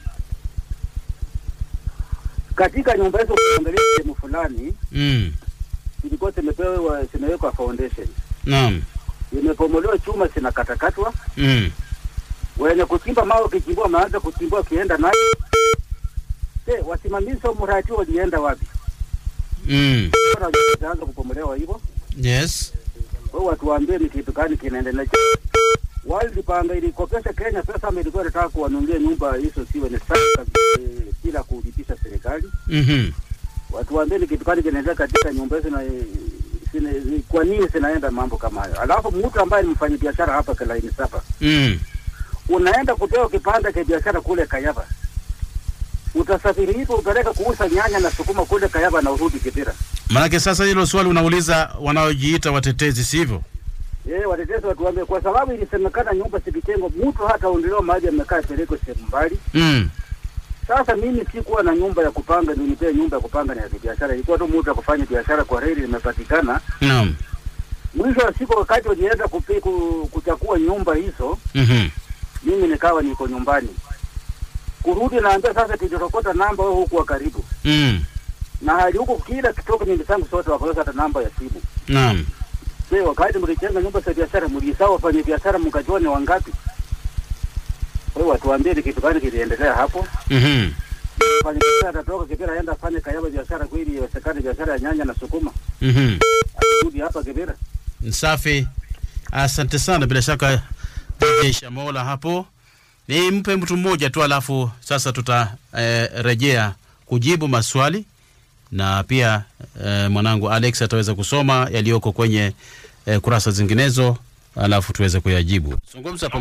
Katika nyumba hizo kuangalia sehemu fulani ilikuwa zimewekwa foundation. Naam. Imepomolewa chuma zinakatakatwa. Wenye kuchimba mawe kichimbua maanza kuchimbua kienda nayo. Wasimamizi wa mradi walienda wapi? Wanaanza kupomolewa hivyo. Yes. Wao watu waambie ni kitu gani kinaendelea. World Bank ilikopesha Kenya pesa ama ilikuwa inataka kuwanunulia nyumba hizo siwe ni sasa bila kulipisha serikali. Watu waambie ni kitu gani kinaendelea katika nyumba hizo na kwa nini zinaenda mambo kama hayo. Alafu mtu ambaye ni mfanyabiashara hapa Kalaini Sapa. Unaenda kupewa kipande cha biashara kule Kayaba. Utasafiri hipo upeleka kuuza nyanya na sukuma kule Kayaba na urudi Kibera. Maana sasa hilo swali unauliza wanaojiita watetezi sivyo? Watetezi watu waambie kwa sababu ilisemekana nyumba zikijengwa mtu hata ondolewa maji amekaa peleko sehemu mbali. Sasa mimi sikuwa na nyumba ya kupanga ndio nipe nyumba ya kupanga na ya biashara. Ilikuwa tu mtu akufanya biashara kwa reli imepatikana. Naam. Mwisho wa siku wakati walienda kuchakua nyumba hizo. Mimi nikawa niko nyumbani. Kurudi naambia sasa tutorokota namba wewe huko karibu. Na hali huko kila kitoka nyumba zangu sote wakaweka hata namba ya simu. Naam. Wakati mlijenga nyumba za biashara mlisawa wafanya biashara mkajua ni wangapi? Wewe watu waambie ni kitu gani kiliendelea hapo? Fanya biashara toka Kibera aenda fanya Kayaba biashara kweli iwesekane biashara ya nyanya na sukuma. Rudi hapa Kibera. Safi. Asante sana bila shaka Jeshi Mola hapo. Ni mpe mtu mmoja tu alafu sasa tutarejea kujibu maswali na pia mwanangu Alex ataweza kusoma yaliyoko kwenye kurasa zinginezo alafu tuweze kuyajibu. Zungumza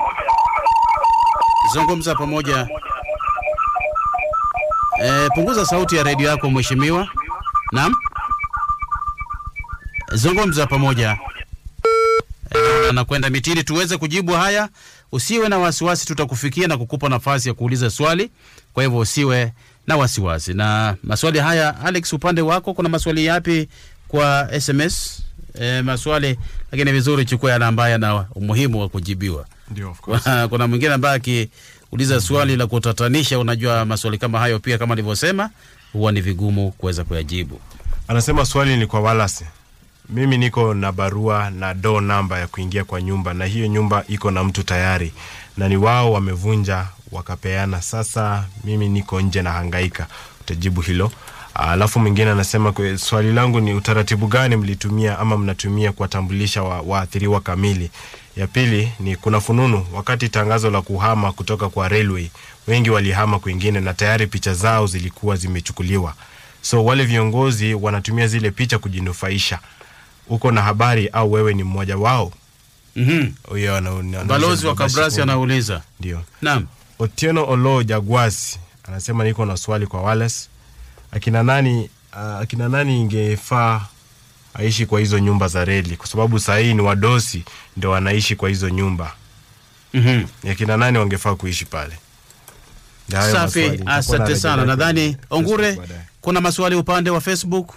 pamoja. Punguza sauti ya redio yako mheshimiwa. Naam. Zungumza pamoja. Anakwenda mitini tuweze kujibu haya. Usiwe na wasiwasi, tutakufikia na kukupa nafasi ya kuuliza swali. Kwa hivyo usiwe na wasiwasi. Na maswali haya Alex, upande wako kuna maswali yapi kwa SMS? Maswali lakini vizuri chukua yale ambayo yana umuhimu wa kujibiwa. Ndio, of course. Kuna mwingine ambaye akiuliza swali la kutatanisha, unajua maswali kama hayo pia kama nilivyosema huwa ni vigumu kuweza kuyajibu. Anasema swali ni kwa Wallace. Mimi niko na barua na door number ya kuingia kwa nyumba na hiyo nyumba iko na mtu tayari na ni wao wamevunja wakapeana. Sasa mimi niko nje na hangaika. Utajibu hilo. Alafu mwingine anasema kwa swali langu ni utaratibu gani mlitumia ama mnatumia kuwatambulisha waathiriwa kamili. Ya pili ni kuna fununu wakati tangazo la kuhama kutoka kwa railway wengi walihama kwingine na tayari picha zao zilikuwa zimechukuliwa. So wale viongozi wanatumia zile picha kujinufaisha. Uko na habari au wewe ni mmoja wao? Balozi wa Kabrasi anauliza. Ndio. Naam. Otieno Olo Jagwasi anasema niko na swali kwa Wallace. Akina nani ingefaa aishi kwa hizo nyumba za reli kwa sababu saa hii ni wadosi ndio wanaishi kwa hizo nyumba. Akina nani wangefaa kuishi pale? Safi, asante sana. Nadhani Ongure kuna maswali upande wa Facebook?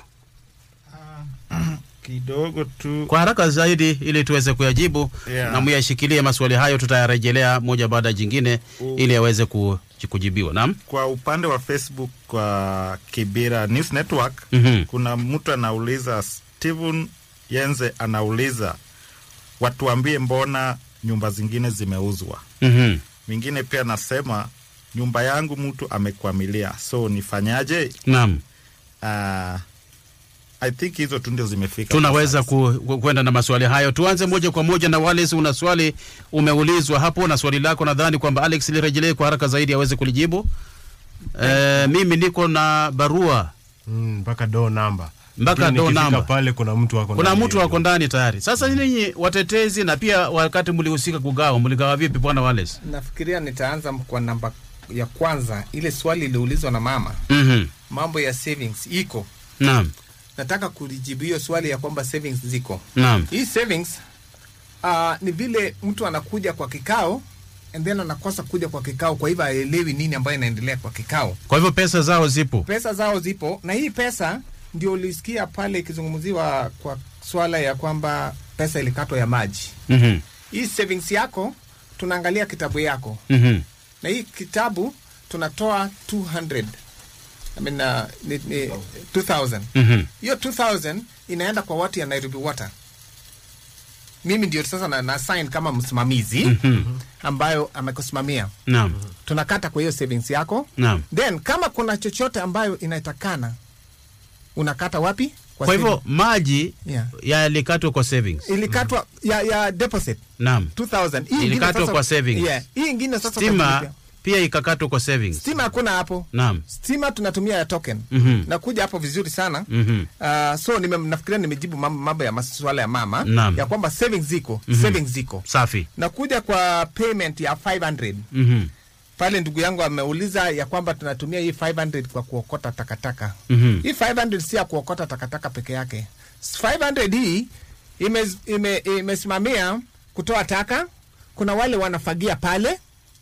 Kidogo tu kwa haraka zaidi ili tuweze kuyajibu. Na muyashikilie maswali hayo, tutayarejelea moja baada ya jingine ili yaweze kujibiwa. Naam. Kwa upande wa Facebook kwa Kibera News Network kuna mtu anauliza, Steven Yenze anauliza watuambie mbona nyumba zingine zimeuzwa. Mwingine pia anasema nyumba yangu mtu amekwamilia, so nifanyaje? Naam. I think hizo tu ndio zimefika. Tunaweza kwenda na maswali hayo. Tuanze moja kwa moja na Wallace. Una swali umeulizwa hapo na swali lako nadhani kwamba Alex lirejelee kwa haraka zaidi aweze kulijibu. Mimi niko na barua mpaka door number. Pale kuna mtu wako ndani tayari. Sasa ninyi watetezi na pia wakati mlihusika mligawa vipi bwana Wallace? Nafikiria nitaanza kwa namba ya kwanza, ile swali liliulizwa na mama. Mambo ya savings iko. Naam. Nataka kulijibu hiyo swali ya kwamba savings ziko. Naam. Hii savings ni vile mtu anakuja kwa kikao and then anakosa kuja kwa kikao, kwa hivyo haelewi nini ambayo inaendelea kwa kikao. Kwa hivyo pesa zao zipo. Pesa zao zipo, na hii pesa ndio ulisikia pale ikizungumziwa kwa swala ya kwamba pesa ilikatwa ya maji. Hii savings yako tunaangalia kitabu yako. Na hii kitabu tunatoa 200. 2000. Hiyo 2000 inaenda kwa watu ya Nairobi Water. Mimi ndio sasa na sign kama msimamizi ambayo amekusimamia. Naam. Tunakata kwa hiyo savings yako. Naam. Then kama kuna chochote ambayo inatakana unakata wapi? Kwa hivyo maji yalikatwa kwa savings. Ilikatwa ya deposit. Naam. 2000. Hii ilikatwa kwa savings. Hii ingine sasa stima pia ikakatwa kwa savings. Stima hakuna hapo. Naam. Stima tunatumia ya token. Na kuja hapo vizuri sana. So nafikiria nimejibu mambo ya masuala ya mama. Naam. Ya kwamba savings ziko. Savings ziko. Safi. Na kuja kwa payment ya 500. Pale ndugu yangu ameuliza ya kwamba tunatumia hii 500 kwa kuokota takataka. Hii 500 si ya kuokota takataka peke yake. 500 hii imesimamia kutoa taka. Kuna wale wanafagia pale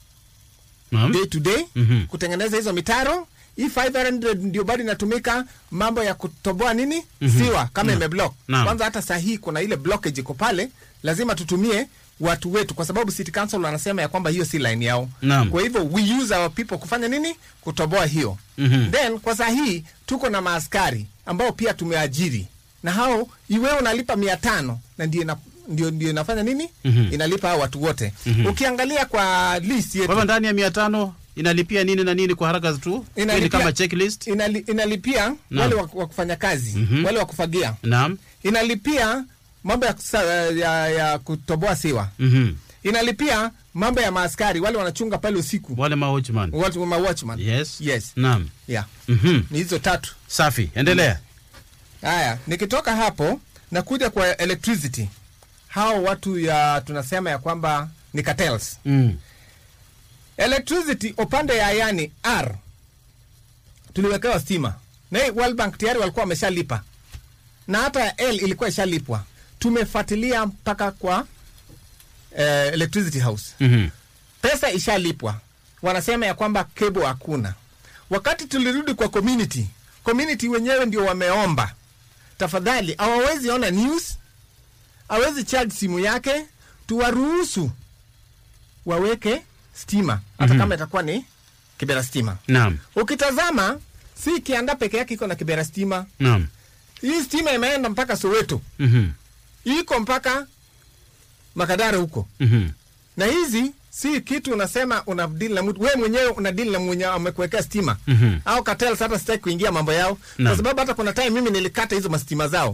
day to day, kutengeneza hizo mitaro. Hii 500 ndio bado inatumika mambo ya kutoboa nini? Siwa kama imeblock. Kwanza hata sahihi kuna ile blockage iko pale, lazima tutumie watu wetu kwa sababu City Council wanasema ya kwamba hiyo si line yao. Kwa hivyo we use our people kufanya nini? Kutoboa hiyo. Then kwa sahihi tuko na maaskari ambao pia tumeajiri. Na hao iwe unalipa 500 na ndio inafanya nini? Inalipa hao watu wote. Ukiangalia kwa list yetu. Kwa ndani ya 500 inalipia nini na nini kwa haraka tu? Ili kama checklist. Inalipia wale wa kufanya kazi, wale wa kufagia. Naam. Inalipia mambo ya kutoboa siwa. Inalipia mambo ya maaskari wale wanachunga pale usiku. Wale watchman. Watchman. Yes. Naam. Yeah. Ni hizo 3. Safi. Endelea. Haya, nikitoka hapo na kuja kwa electricity. Hao watu ya tunasema ya kwamba ni cartels. Electricity upande ya yani R tuliwekewa stima. Na hii World Bank tayari walikuwa wameshalipa. Na hata L ilikuwa ishalipwa. Tumefuatilia mpaka kwa electricity house. Pesa ishalipwa. Wanasema ya kwamba cable hakuna. Wakati tulirudi kwa community wenyewe ndio wameomba. Tafadhali, hawawezi ona news, hawezi charge simu yake, tuwaruhusu waweke stima hata kama itakuwa ni kibera stima. Naam. Ukitazama si Kianda peke yake iko na kibera stima. Naam. Hii stima imeenda mpaka Soweto. Iko mpaka Makadara huko. Na hizi si kitu unasema una deal na mtu, wewe mwenyewe una deal na mwenye amekuwekea stima. Au cartels hata sitaki kuingia mambo yao. Kwa sababu hata kuna time mimi nilikata hizo mastima zao.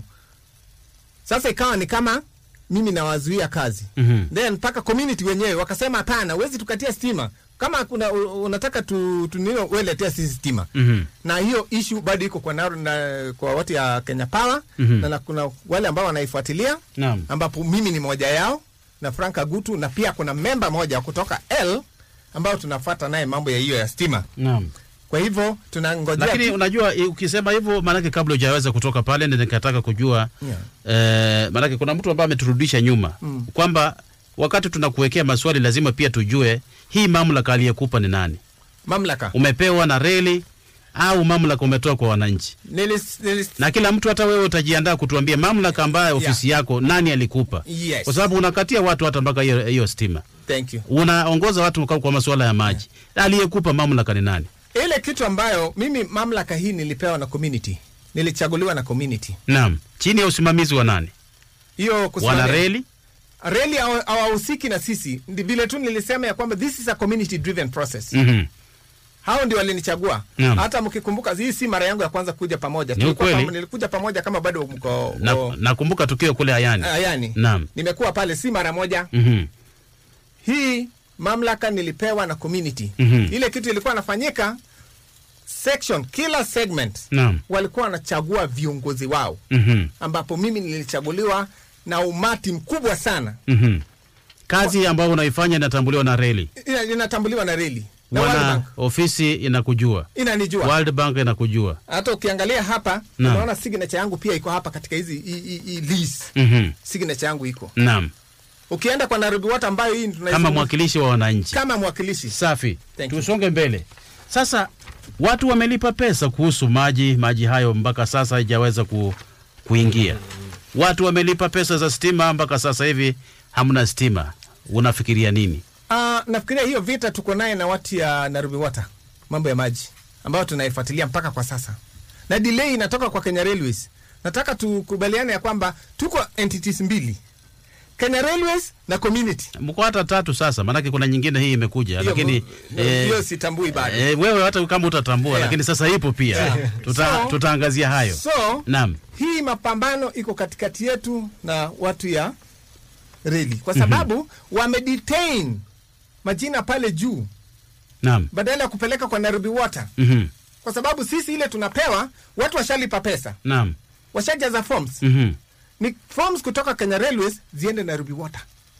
Sasa ikawa ni kama mimi nawazuia kazi. Then mpaka community wenyewe wakasema hapana, huwezi tukatia stima. Kama kuna unataka tunino wewe letea sisi stima. Na hiyo issue bado iko kwa watu ya Kenya Power na kuna wale ambao wanaifuatilia ambapo mimi ni moja yao na Frank Agutu, na pia kuna member moja kutoka L ambao tunafuata naye mambo ya hiyo ya stima. Naam. Kwa hivyo tunangojea. Lakini unajua ukisema hivyo maana kabla hujaweza kutoka pale ndio nikataka kujua maana kuna mtu ambaye ameturudisha nyuma kwamba wakati tunakuwekea maswali lazima pia tujue hii mamlaka aliyekupa ni nani? Mamlaka umepewa na reli au mamlaka umetoa kwa wananchi? Na kila mtu hata wewe utajiandaa kutuambia mamlaka ambayo ofisi yako nani alikupa. Kwa sababu unakatia watu hata mpaka hiyo stima. Thank you. Unaongoza watu kwa masuala ya maji. Aliyekupa mamlaka ni nani? Ile kitu ambayo mimi mamlaka hii nilipewa na community. Nilichaguliwa na community. Naam. Chini ya usimamizi wa nani? Hiyo wana reli? Reli hawahusiki na sisi. Vile tu nilisema ya kwamba this is a community driven process. Hao ndio walinichagua. Hata mkikumbuka hii si mara yangu ya kwanza kuja pamoja. Nilikuja pamoja kama bado mko nakumbuka tukio kule Ayani. Naam. Nimekuwa pale si mara moja. Hii mamlaka nilipewa na community. Ile kitu ilikuwa nafanyika section kila segment. Walikuwa wanachagua viongozi wao. Ambapo mimi nilichaguliwa na umati mkubwa sana. Kazi ambayo unaifanya inatambuliwa na reli. Inatambuliwa na reli. Wana ofisi inakujua. Inanijua. World Bank inakujua. Hata ukiangalia hapa unaona signature yangu pia iko hapa katika hizi lease. Signature yangu iko. Naam. Ukienda kwa Nairobi Water ambayo hii kama mwakilishi wa wananchi. Kama mwakilishi. Safi. Tusonge mbele. Sasa watu wamelipa pesa kuhusu maji hayo mpaka sasa haijaweza kuingia. Watu wamelipa pesa za stima mpaka sasa hivi hamna stima. Unafikiria nini? Nafikiria hiyo vita tuko naye na watu ya Nairobi Water, mambo ya maji ambayo tunaifuatilia mpaka kwa sasa. Na delay inatoka kwa Kenya Railways. Nataka tukubaliane ya kwamba tuko entities mbili, Kenya Railways na community. Mko hata 3 sasa, maana kuna nyingine hii imekuja, lakini hiyo sitambui bado. Wewe hata kama utatambua, lakini sasa ipo pia. Tutaangazia hayo. So, naam. Hii mapambano iko katikati yetu na watu ya reli kwa sababu wamedetain majina pale juu. Naam. Badala ya kupeleka kwa Nairobi Water. Kwa sababu sisi ile tunapewa, watu washalipa pesa. Naam. Washajaza forms. Ni forms kutoka Kenya Railways ziende Nairobi Water.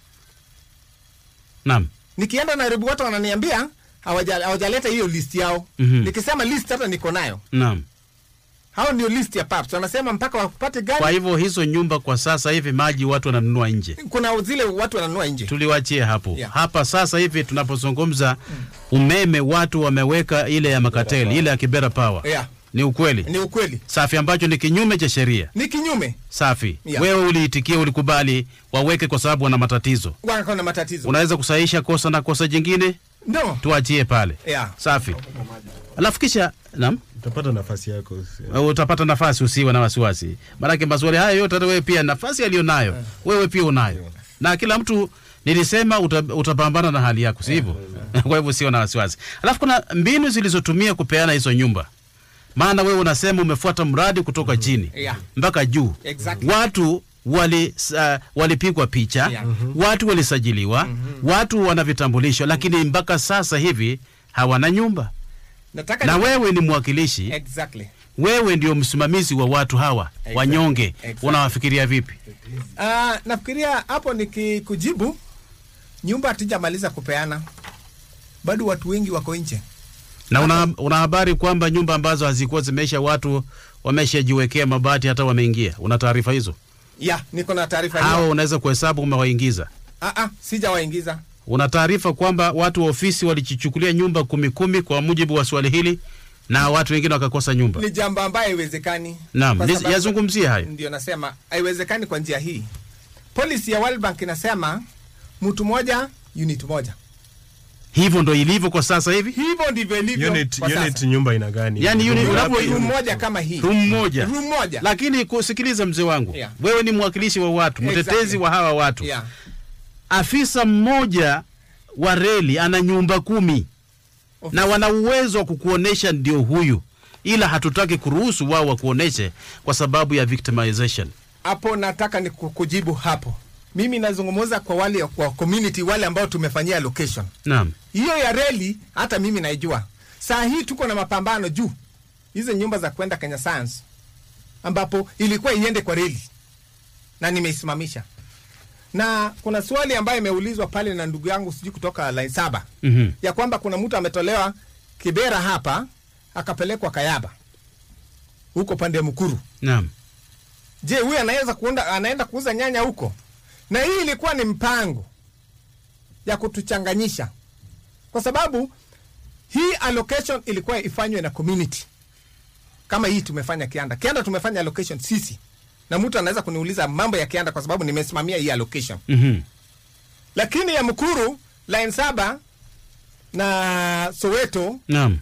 Naam. Nikienda Nairobi Water wananiambia hawajaleta hiyo list yao. Nikisema list hata niko nayo. Naam. Hao ndio list ya PAPS. Wanasema mpaka wapate gani. Kwa hivyo hizo nyumba kwa sasa hivi maji watu wananunua nje. Kuna zile watu wananunua nje. Tuliwachie hapo. Hapa sasa hivi tunapozungumza umeme watu wameweka ile ya Makateli, ile ya Kibera Power. Ni ukweli? Ni ukweli. Safi, ambacho ni kinyume cha sheria. Ni kinyume. Safi. Wewe uliitikia, ulikubali waweke kwa sababu wana matatizo. Wana matatizo. Unaweza kusahisha kosa na kosa jingine? No. Tuachie pale. Safi. Alafu kisha, naam, utapata nafasi yako. Utapata nafasi, usiwe na wasiwasi. Maana maswali haya yote wewe pia nafasi alionayo. Wewe pia unayo. Na kila mtu nilisema utapambana na hali yako, sivyo? Kwa hivyo usiwe na wasiwasi. Alafu kuna mbinu zilizotumia kupeana hizo nyumba. Maana wewe unasema umefuata mradi kutoka chini mpaka juu. Watu walipigwa picha, watu walisajiliwa, watu wana vitambulisho, lakini mpaka sasa hivi hawana nyumba. Na wewe ni mwakilishi. Wewe ndio msimamizi wa watu hawa wanyonge. Unawafikiria vipi? Nafikiria hapo nikikujibu, nyumba hatujamaliza kupeana. Bado watu wengi wako nje. Na una habari kwamba nyumba ambazo hazikuwa zimeisha watu wameshajiwekea mabati hata wameingia. Una taarifa hizo? Niko na taarifa hiyo. Hao unaweza kuhesabu umewaingiza? Sijawaingiza. Una taarifa kwamba watu wa ofisi walijichukulia nyumba 10 kwa mujibu wa swali hili na watu wengine wakakosa nyumba? Ni jambo ambayo haiwezekani. Naam, yazungumzia hayo. Ndio nasema haiwezekani kwa njia hii. Policy ya World Bank inasema mtu moja, unit moja. Hivyo ndo ilivyo kwa sasa hivi? Hivyo ndivyo ilivyo kwa sasa. Unit nyumba ina gani? Yani unit room moja kama hii. Room moja. Lakini kusikiliza mzee wangu. Wewe ni mwakilishi wa watu, mtetezi wa hawa watu. Afisa mmoja wa reli ana nyumba 10. Na wana uwezo wa kukuonesha ndio huyu. Ila hatutaki kuruhusu wao wakuoneshe kwa sababu ya victimization. Hapo nataka ni kujibu hapo. Mimi nazungumza kwa wale kwa community wale ambao tumefanyia location. Naam. Hiyo ya reli hata mimi naijua. Saa hii tuko na mapambano juu. Hizo nyumba za kwenda Kenya Science ambapo ilikuwa iende kwa reli. Na nimeisimamisha. Na kuna swali ambayo imeulizwa pale na ndugu yangu sijui kutoka line 7. Ya kwamba kuna mtu ametolewa Kibera hapa akapelekwa Kayaba. Huko pande ya Mukuru. Naam. Je, huyu anaenda kuuza nyanya huko? Na hii ilikuwa ni mpango ya kutuchanganyisha. Kwa sababu hii allocation ilikuwa ifanywe na community. Kama hii tumefanya Kianda. Kianda tumefanya allocation sisi. Na mtu anaweza kuniuliza mambo ya Kianda kwa sababu nimesimamia hii allocation. Lakini ya Mukuru, line 7 na Soweto. Naam.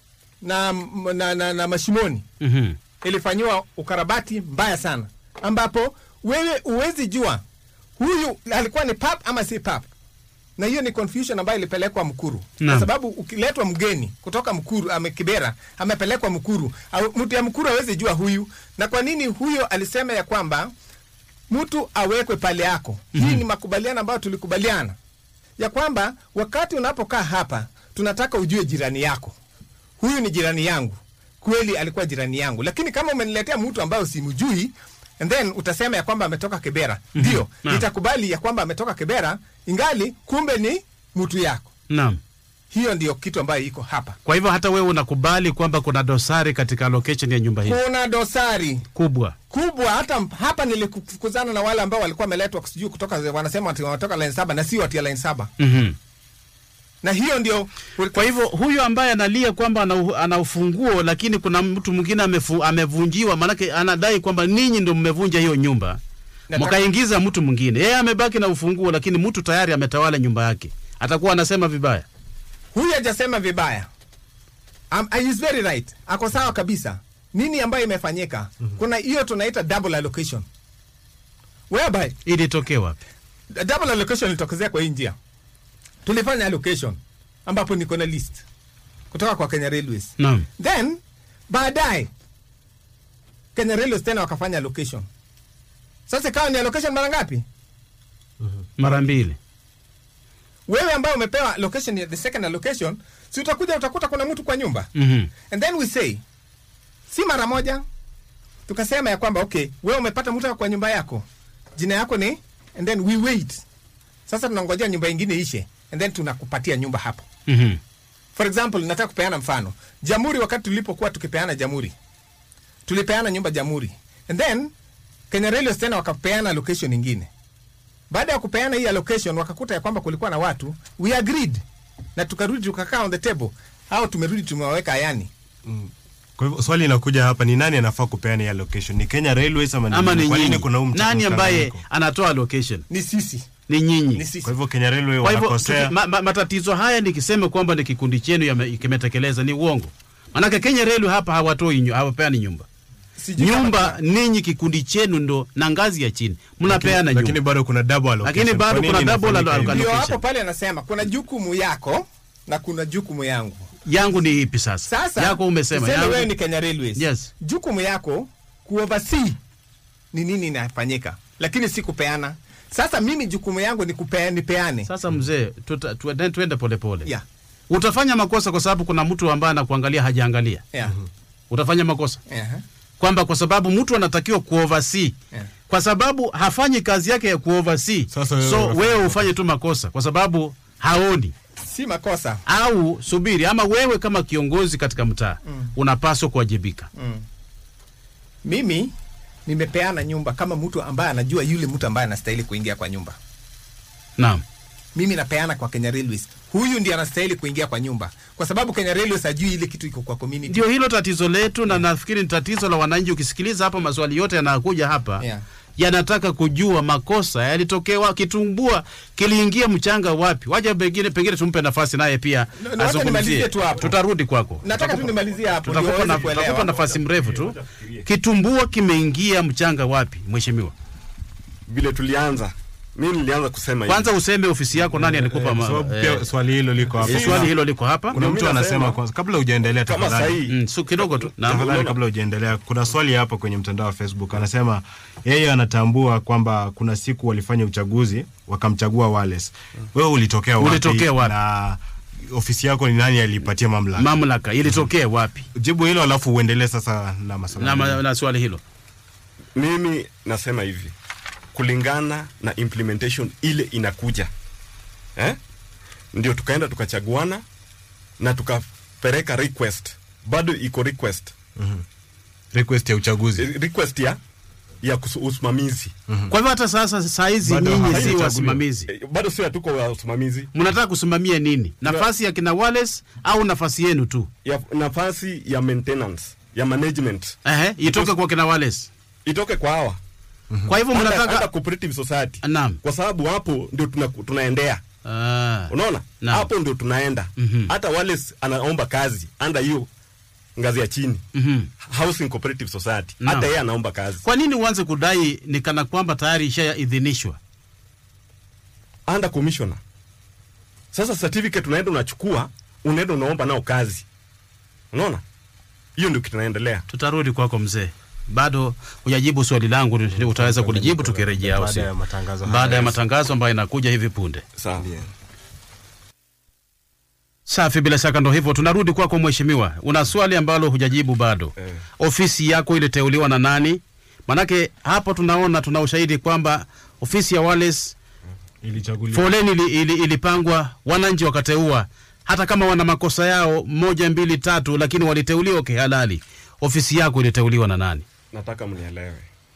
Na Mashimoni. Ilifanywa ukarabati mbaya sana. Ambapo wewe uwezi jua huyu alikuwa ni PAP ama si PAP. Na hiyo ni confusion ambayo ilipelekwa Mukuru. Kwa sababu ukiletwa mgeni kutoka Mukuru Kibera amepelekwa Mukuru, mtu ya Mukuru hawezi jua huyu. Na kwa nini huyo alisema ya kwamba mtu awekwe pale yako? Hii ni makubaliano ambayo tulikubaliana. Ya kwamba wakati unapokaa hapa tunataka ujue jirani yako. Huyu ni jirani yangu. Kweli alikuwa jirani yangu. Lakini kama umeniletea mtu ambaye simjui and then utasema ya kwamba ametoka Kibera. Ndio, nitakubali ya kwamba ametoka Kibera ingali kumbe ni mtu yako. Naam. Hiyo ndio kitu ambayo iko hapa. Kwa hivyo hata wewe unakubali kwamba kuna dosari katika location ya nyumba hii? Kuna dosari kubwa. Hata hapa nilikuzana na wale ambao walikuwa wameletwa sijui kutoka, wanasema ati wanatoka line 7 na si watu ya line 7. Na hiyo ndio. Kwa hivyo huyo ambaye analia kwamba ana ufunguo lakini kuna mtu mwingine amevunjiwa, maana anadai kwamba ninyi ndio mmevunja hiyo nyumba. Mkaingiza mtu mwingine. Yeye amebaki na ufunguo lakini mtu tayari ametawala nyumba yake. Atakuwa anasema vibaya? Huyu hajasema vibaya. Is very right. Ako sawa kabisa. Nini ambayo imefanyika? Kuna hiyo tunaita double allocation. Whereby ilitokea wapi? Double allocation ilitokezea kwa hii njia. Tulifanya allocation ambapo niko na list kutoka kwa Kenya Railways. Naam. Then baadaye Kenya Railways tena wakafanya allocation. Sasa kawa ni allocation mara ngapi? Mara 2. Wewe ambaye umepewa location ya the second allocation, si utakuta kuna mtu kwa nyumba. And then we say, si mara moja tukasema ya kwamba okay, wewe umepata mtu kwa nyumba yako, jina yako ni, and then we wait. Sasa tunangojea nyumba nyingine ishe, and then tunakupatia nyumba hapo. For example, nataka kupeana mfano. Jamhuri, wakati tulipokuwa tukipeana Jamhuri, tulipeana nyumba Jamhuri. And then Kenya Railways tena wakapeana location nyingine. Baada ya kupeana hii allocation wakakuta ya kwamba kulikuwa na watu, we agreed. Na tukarudi tukakaa on the table. Hao tumerudi tumewaweka ayani. Kwa hivyo swali linakuja hapa, ni nani anafaa kupeana hii allocation? Ni Kenya Railways ama ni nyinyi? Kuna nani ambaye anatoa allocation? Ni sisi. Ni nyinyi. Ni sisi. Kwa hivyo Kenya Railways wanakosea. Matatizo haya nikisema kwamba ni kikundi chenu kimetekeleza ni uongo. Maana Kenya Railways hapa hawapeani nyumba. Nyumba ninyi kikundi chenu ndo na ngazi ya chini mnapeana nyumba. Lakini bado kuna double allocation. Lakini bado kuna double allocation. Ndio hapo pale anasema kuna jukumu yako na kuna jukumu yangu. Yangu ni ipi sasa? Yako umesema yangu. Wewe ni Kenya Railways. Yes. Jukumu yako kuoversee ni nini inafanyika, lakini si kupeana. Sasa mimi jukumu yangu ni nipeane. Sasa mzee, tuende polepole. Yeah. Utafanya makosa kwa sababu kuna mtu ambaye anakuangalia hajaangalia. Yeah. Utafanya makosa. Kwamba kwa sababu mtu anatakiwa kuoversee. Kwa sababu hafanyi kazi yake ya kuoversee. So wewe ufanye tu makosa kwa sababu haoni. Si makosa. Au subiri, ama wewe kama kiongozi katika mtaa unapaswa kuwajibika. Mimi nimepeana nyumba kama mtu ambaye anajua yule mtu ambaye anastahili kuingia kwa nyumba. Naam. Mimi napeana kwa Kenya Railways. Huyu ndiye anastahili kuingia kwa nyumba. Kwa sababu Kenya Railways hajui ile kitu iko kwa community. Ndio hilo tatizo letu, na nafikiri ni tatizo la wananchi. Ukisikiliza hapa maswali yote yanakuja hapa. Yanataka kujua makosa yalitokewa, kitumbua kiliingia mchanga wapi. Waje pengine tumpe nafasi naye pia azungumzie. Tutarudi kwako. Nataka tu nimalizie hapo. Tutakupa nafasi mrefu tu. Kitumbua kimeingia mchanga wapi, mheshimiwa? Vile tulianza, mimi nilianza kusema hivi. Kwanza useme ofisi yako nani alikupa swali hilo liko hapa. Swali hilo liko hapa. Kuna mtu anasema kwanza kabla hujaendelea tafadhali. Kidogo tu. Tafadhali kabla hujaendelea, kuna swali hapa kwenye mtandao wa Facebook. Anasema yeye anatambua kwamba kuna siku walifanya uchaguzi wakamchagua Wallace. Wewe ulitokea wapi? Na ofisi yako ni nani alipatia mamlaka? Mamlaka ilitokea wapi? Jibu hilo alafu uendelee sasa na maswali. Na swali hilo. Mimi nasema hivi, kulingana na implementation ile inakuja, ndio tukaenda tukachaguana na tukapeleka request. Bado iko request. Request ya uchaguzi. Request ya usimamizi. Kwa hivyo hata sasa hizi nyinyi si wasimamizi. Bado sio tuko wasimamizi. Mnataka kusimamia nini? Nafasi ya kina Wallace au nafasi yenu tu? Nafasi ya maintenance, ya management. Itoke kwa kina Wallace. Itoke kwa hawa. Kwa hivyo mnataka cooperative society. Naam. Kwa sababu hapo ndio tunaendea. Unaona? Hapo ndio tunaenda. Hata Wallace anaomba kazi under hiyo ngazi ya chini. Housing Cooperative Society. Hata yeye anaomba kazi. Kwa nini uanze kudai ni kana kwamba tayari ishaidhinishwa? Under commissioner. Sasa certificate unaenda unachukua, unaenda unaomba nao kazi. Unaona? Hiyo ndio kitu kinaendelea. Tutarudi kwako mzee. Bado hujajibu swali langu, utaweza kulijibu tukirejea au sio? Baada ya matangazo ambayo inakuja hivi punde. Sawa. Safi, bila shaka ndo hivyo. Tunarudi kwako mheshimiwa. Una swali ambalo hujajibu bado. Ofisi yako iliteuliwa na nani? Manake hapo tuna ushahidi kwamba ofisi ya Wallace ilichaguliwa. Foleni ilipangwa, wananchi wakateua. hata kama wana makosa yao 1, 2, 3, lakini waliteuliwa kihalali. Ofisi yako iliteuliwa na nani? Nataka mnielewe.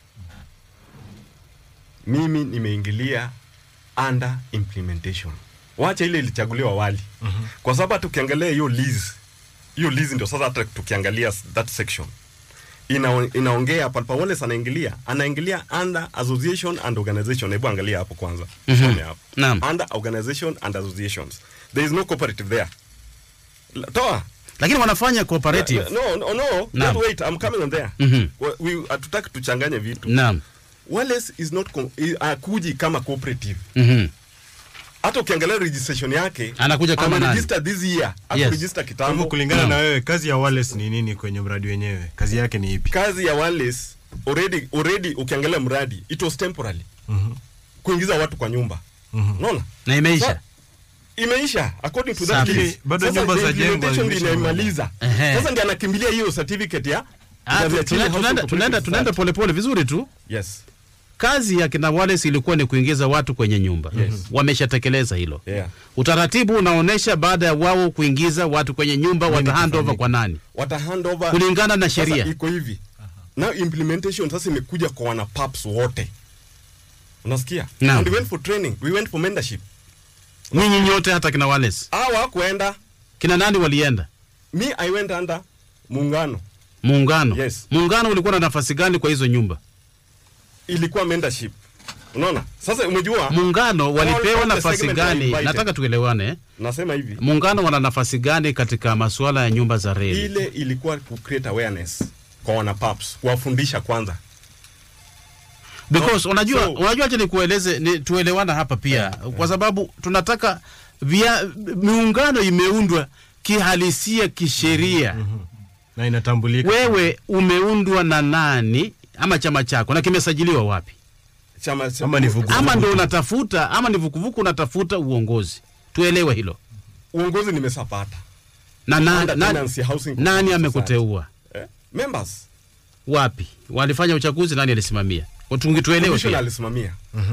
Mimi nimeingilia under implementation. Wacha ile ilichaguliwa wali. Kwa sababu tukiangalia hiyo lease ndio sasa hata tukiangalia that section. Inaongea pale Wallace anaingilia under association and organization. Hebu angalia hapo kwanza. Some hapo. Under organization and associations. There is no cooperative there. Toa. Lakini wanafanya cooperative. No. Just wait, I'm coming on there. We hatutaki tuchanganye vitu. Naam. Wallace is not akuji kama cooperative. Hata ukiangalia registration yake anakuja kama nani? Register this year. Register kitambo. Kulingana na wewe, kazi ya Wallace ni nini kwenye mradi wenyewe? Kazi yake ni ipi? Kazi ya Wallace already ukiangalia mradi it was temporary. Kuingiza watu kwa nyumba. Unaona? Na imeisha. Imeisha according to that list. Bado nyumba za jengo imemaliza. Sasa ndiye anakimbilia hiyo certificate ya tunaenda polepole vizuri tu. Yes. Kazi ya kina Wallace ilikuwa ni kuingiza watu kwenye nyumba. Wameshatekeleza hilo. Utaratibu unaonesha baada ya wao kuingiza watu kwenye nyumba watahandover kwa nani? Watahandover kulingana na sheria. Sasa iko hivi. Now implementation sasa imekuja kwa wana PAPS wote. Unasikia? And we went for training, we went for mentorship. Ninyi nyote hata kina Wallace. Hawa kuenda. Kina nani walienda? Me I went under Muungano. Yes. Muungano ulikuwa na nafasi gani kwa hizo nyumba? Ilikuwa mentorship. Unaona? Sasa umejua Muungano walipewa nafasi gani? Nataka tuelewane. Nasema hivi. Muungano wana nafasi gani katika masuala ya nyumba za reli? Ile ilikuwa ku create awareness kwa wana PAPS, kuwafundisha kwanza. Because unajua acha nikueleze tuelewana hapa pia kwa sababu tunataka miungano imeundwa kihalisia kisheria. Na inatambulika. Wewe umeundwa na nani ama chama chako na kimesajiliwa wapi? Chama ni vuguvugu. Ama ndio unatafuta ama ni vuguvugu unatafuta uongozi. Tuelewe hilo. Uongozi nimesapata. Na nani amekuteua? Members. Wapi? Walifanya uchaguzi, nani alisimamia? Tuelewe pia. Alisimamia.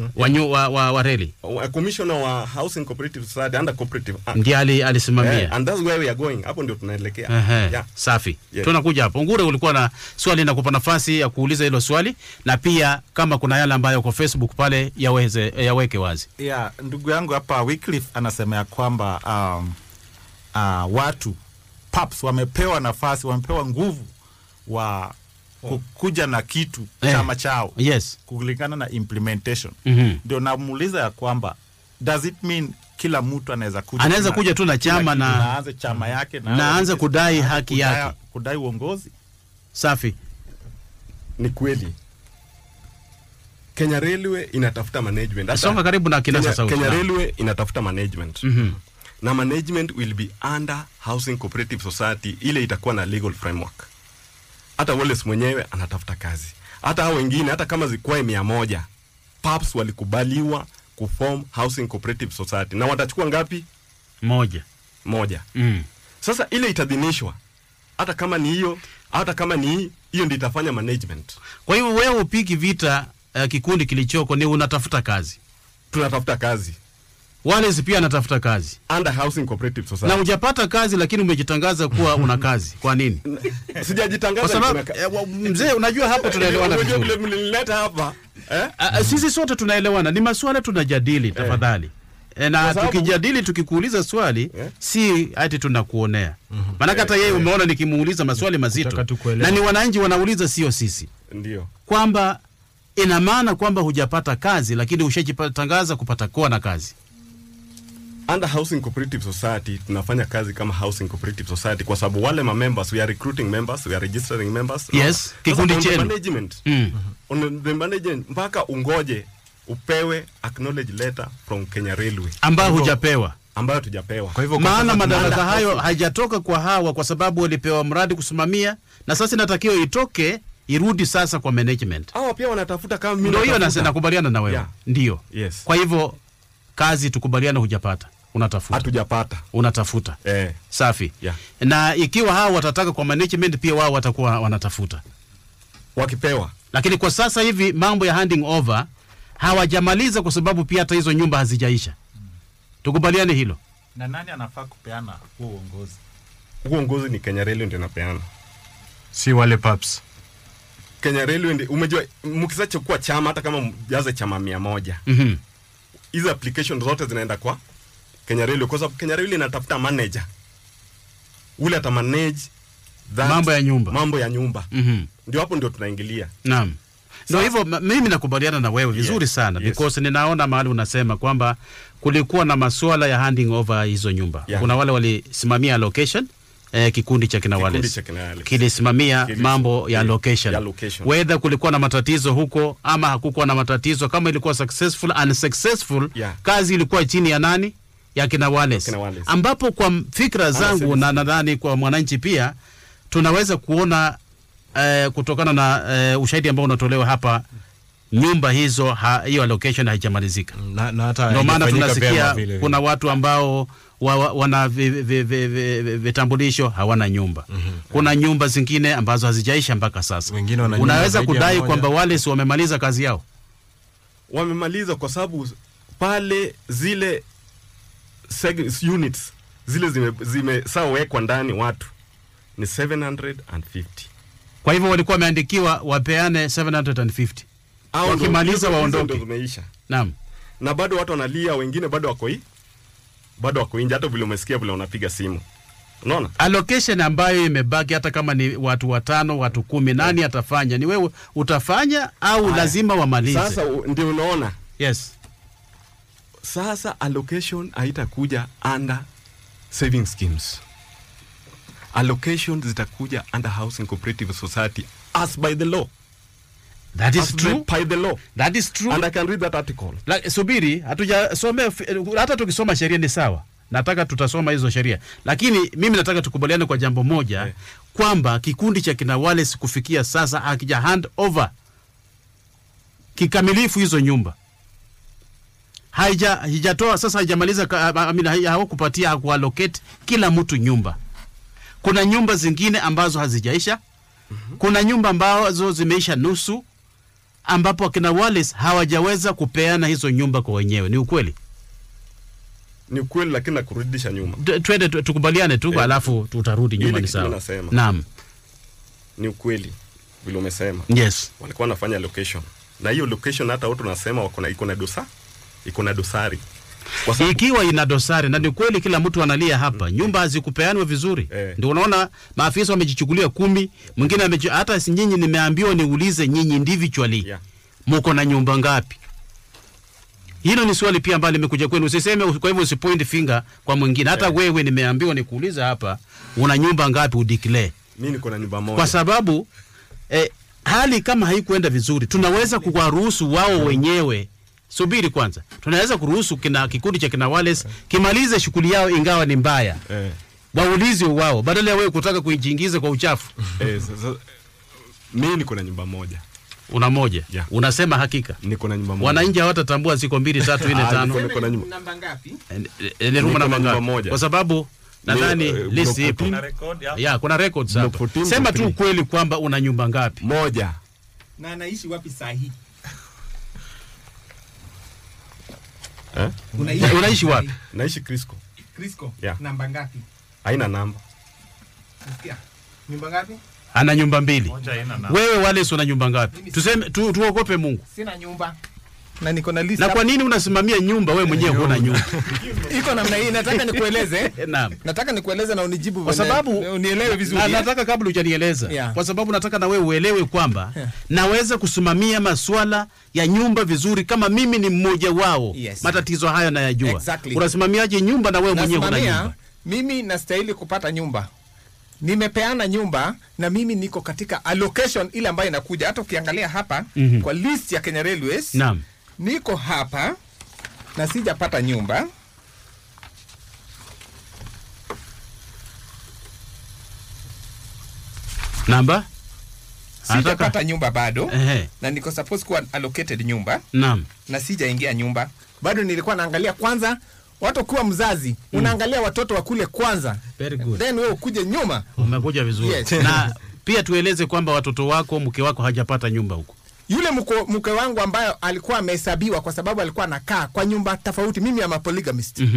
Wa reli. Commissioner wa Housing Cooperative Society under cooperative. Ndiye alisimamia. And that's where we are going. Hapo ndio tunaelekea. Safi. Tunakuja hapo. Ngure, ulikuwa na swali na kupa nafasi ya kuuliza hilo swali na pia kama kuna yale ambayo kwa Facebook pale yaweke wazi. Ndugu yangu hapa Wycliffe anasema ya kwamba watu PAPS wamepewa nafasi, wamepewa nguvu wa kuja na kitu chama chao. Yes. Kulingana na implementation. Ndio namuuliza ya kwamba does it mean kila mtu anaweza kuja tu na chama na aanze chama yake na aanze kudai haki yake, kudai uongozi? Safi. Ni kweli. Kenya Railway inatafuta management. Songa karibu na kinasa sauti. Kenya Railway inatafuta management. Na management will be under Housing Cooperative Society, ile itakuwa na legal framework. Hata Wallace mwenyewe anatafuta kazi. Hata hao wengine hata kama zikuwa 100, PAPS walikubaliwa kuform Housing Cooperative Society. Na watachukua ngapi? Moja. Sasa ile itadhinishwa. Hata kama ni hiyo, hata kama ni hiyo ndio itafanya management. Kwa hiyo wewe upiki vita kikundi kilichoko ni unatafuta kazi. Tunatafuta kazi. Wallace pia anatafuta kazi under Housing Cooperative Society. Na hujapata kazi lakini umejitangaza kuwa una kazi. Kwa nini? Sijajitangaza. Kwa sababu mzee, unajua hapo tunaelewana vizuri. Unajua vile mlileta hapa sisi sote tunaelewana, ni maswala tunajadili tafadhali. Na tukijadili tukikuuliza swali si ati tunakuonea. Maana hata yeye umeona nikimuuliza maswali mazito na ni wananchi wanauliza, sio sisi. Ndio. Kwamba ina maana kwamba hujapata kazi lakini ushajitangaza kupata kuwa na kazi. Under Housing Cooperative Society tunafanya kazi kama Housing Cooperative Society kwa sababu wale members, we are recruiting members, we are registering members. Yes, kikundi chenu. Management. On the management mpaka ungoje upewe acknowledge letter from Kenya Railway ambayo hujapewa. Ambayo tujapewa. Kwa hivyo maana madaraka hayo hajatoka kwa hawa kwa sababu walipewa mradi kusimamia na sasa inatakiwa itoke irudi sasa kwa management. Hawa pia wanatafuta kama mimi. Ndio hiyo nakubaliana na wewe. Ndio. Yes. Kwa hivyo kazi tukubaliana hujapata, unatafuta. Hatujapata. Unatafuta. Safi. Na ikiwa hao watataka kwa management pia wao watakuwa wanatafuta. Wakipewa. Lakini kwa sasa hivi mambo ya handing over hawajamaliza kwa sababu pia hata hizo nyumba hazijaisha. Tukubaliane hilo. Na nani anafaa kupeana huo uongozi? Uongozi ni Kenya Railway ndio inapeana. Si wale paps. Kenya Railway ndio, umejua mkisacha kuwa chama hata kama mjaze chama 100. Hizo application zote zinaenda kwa Kenya Railway kwa sababu Kenya Railway inatafuta manager. Ule ata manage mambo ya nyumba. Ndio hapo ndio tunaingilia. Naam. Ndio hivyo mimi nakubaliana na wewe vizuri sana because ninaona mahali unasema kwamba kulikuwa na masuala ya handing over hizo nyumba. Kuna wale walisimamia allocation, kikundi cha kina Wales kilisimamia mambo ya allocation. Whether kulikuwa na matatizo huko ama hakukuwa na matatizo, kama ilikuwa successful unsuccessful, kazi ilikuwa chini ya nani? Ya kina Wales. Ambapo kwa fikra zangu na nadhani kwa mwananchi pia tunaweza kuona kutokana na ushahidi ambao unatolewa hapa, nyumba hizo hiyo allocation haijamalizika. Ndio maana tunasikia kuna watu ambao wana vitambulisho hawana nyumba. Kuna nyumba zingine ambazo hazijaisha mpaka sasa. Unaweza kudai kwamba wale si wamemaliza kazi yao? Wamemaliza kwa sababu pale zile units zile zimesawekwa ndani watu ni 750. Kwa hivyo walikuwa wameandikiwa wapeane 750. Wakimaliza waondoke. Naam. Na bado watu wanalia, wengine bado wako nje, hata vile umesikia vile unapiga simu. Unaona? Allocation ambayo imebaki hata kama ni watu 5, watu 10, nani atafanya? Ni wewe utafanya au lazima wamalize? Sasa ndio unaona. Yes. Sasa allocation haitakuja under saving schemes. Allocation zitakuja under housing cooperative society as by the law. That is true. By the law. That is true. And I can read that article. Subiri, hatujasomea, hata tukisoma sheria ni sawa. Nataka tutasoma hizo sheria. Lakini mimi nataka tukubaliane kwa jambo moja, kwamba kikundi cha kina Wales kufikia sasa hakija hand over kikamilifu hizo nyumba. Haijatoa sasa, haijamaliza, hawakupatia, hakuallocate kila mtu nyumba. Kuna nyumba zingine ambazo hazijaisha. Kuna nyumba ambazo zimeisha nusu, ambapo kina Wales hawajaweza kupeana hizo nyumba kwa wenyewe. Ni ukweli? Ni ukweli, lakini nakurudisha nyuma. Twende tukubaliane tu, alafu tutarudi nyuma. Ni sawa. Naam. Ni ukweli vile umesema. Yes. Walikuwa wanafanya location. Na hiyo location hata watu nasema iko na dosari. Ikiwa ina dosari, na ni kweli kila mtu analia hapa, nyumba hazikupeanwa vizuri. Ndio unaona maafisa wamejichukulia 10, mwingine hata nyinyi nimeambiwa niulize nyinyi individually, mko na nyumba ngapi? Hilo ni swali pia ambalo limekuja kwenu. Usiseme kwa hivyo usipoint finger kwa mwingine. Hata wewe nimeambiwa nikuuliza hapa, una nyumba ngapi udeclare? Mimi niko na nyumba moja. Kwa sababu hali kama haikuenda vizuri, tunaweza kuwaruhusu wao wenyewe. Subiri kwanza. Tunaweza kuruhusu kikundi cha kina Wales kimalize shughuli yao ingawa ni mbaya. Waulize wao badala ya wewe kutaka kujiingiza kwa uchafu. Mimi niko na nyumba moja. Una moja? Unasema hakika? Niko na nyumba moja. Wananchi hawatatambua ziko 2, 3, 4, 5. Niko na nyumba. Namba ngapi? Ni namba moja. Kwa sababu nadhani list ipo. Kuna records hapa. Sema tu kweli kwamba una nyumba ngapi? Moja. Na anaishi wapi sahihi? Unaishi wapi? Naishi Crisco. Namba ngapi? Haina namba. Nasikia. Nyumba ngapi? Ana nyumba 2. Wewe Wales una nyumba ngapi? Tuseme tuogope Mungu. Sina nyumba. Na niko na list. Na kwa nini unasimamia nyumba wewe mwenyewe huna nyumba? Iko namna hii, nataka nikueleze. Naam. Nataka nikueleze na unijibu kwa sababu unielewe vizuri. Na nataka kabla hujanieleza. Kwa sababu nataka na wewe uelewe kwamba naweza kusimamia masuala ya nyumba vizuri kama mimi ni mmoja wao. Matatizo haya nayajua. Unasimamiaje nyumba na wewe mwenyewe una nyumba? Mimi nastahili kupata nyumba. Nimepeana nyumba na mimi niko katika allocation ile ambayo inakuja. Hata ukiangalia hapa kwa list ya Kenya Railways. Naam. Niko hapa na sijapata nyumba. Namba? Sijapata nyumba bado. Na niko supposed kuwa allocated nyumba. Naam. Na sijaingia nyumba. Bado nilikuwa naangalia kwanza watu kuwa mzazi, unaangalia watoto wa kule kwanza. Very good. Then wewe ukuje nyuma. Umekuja vizuri. Na pia tueleze kwamba watoto wako, mke wako hajapata nyumba huko. Yule mke wangu ambaye alikuwa amehesabiwa kwa sababu alikuwa anakaa kwa nyumba tofauti. Mimi am a polygamist.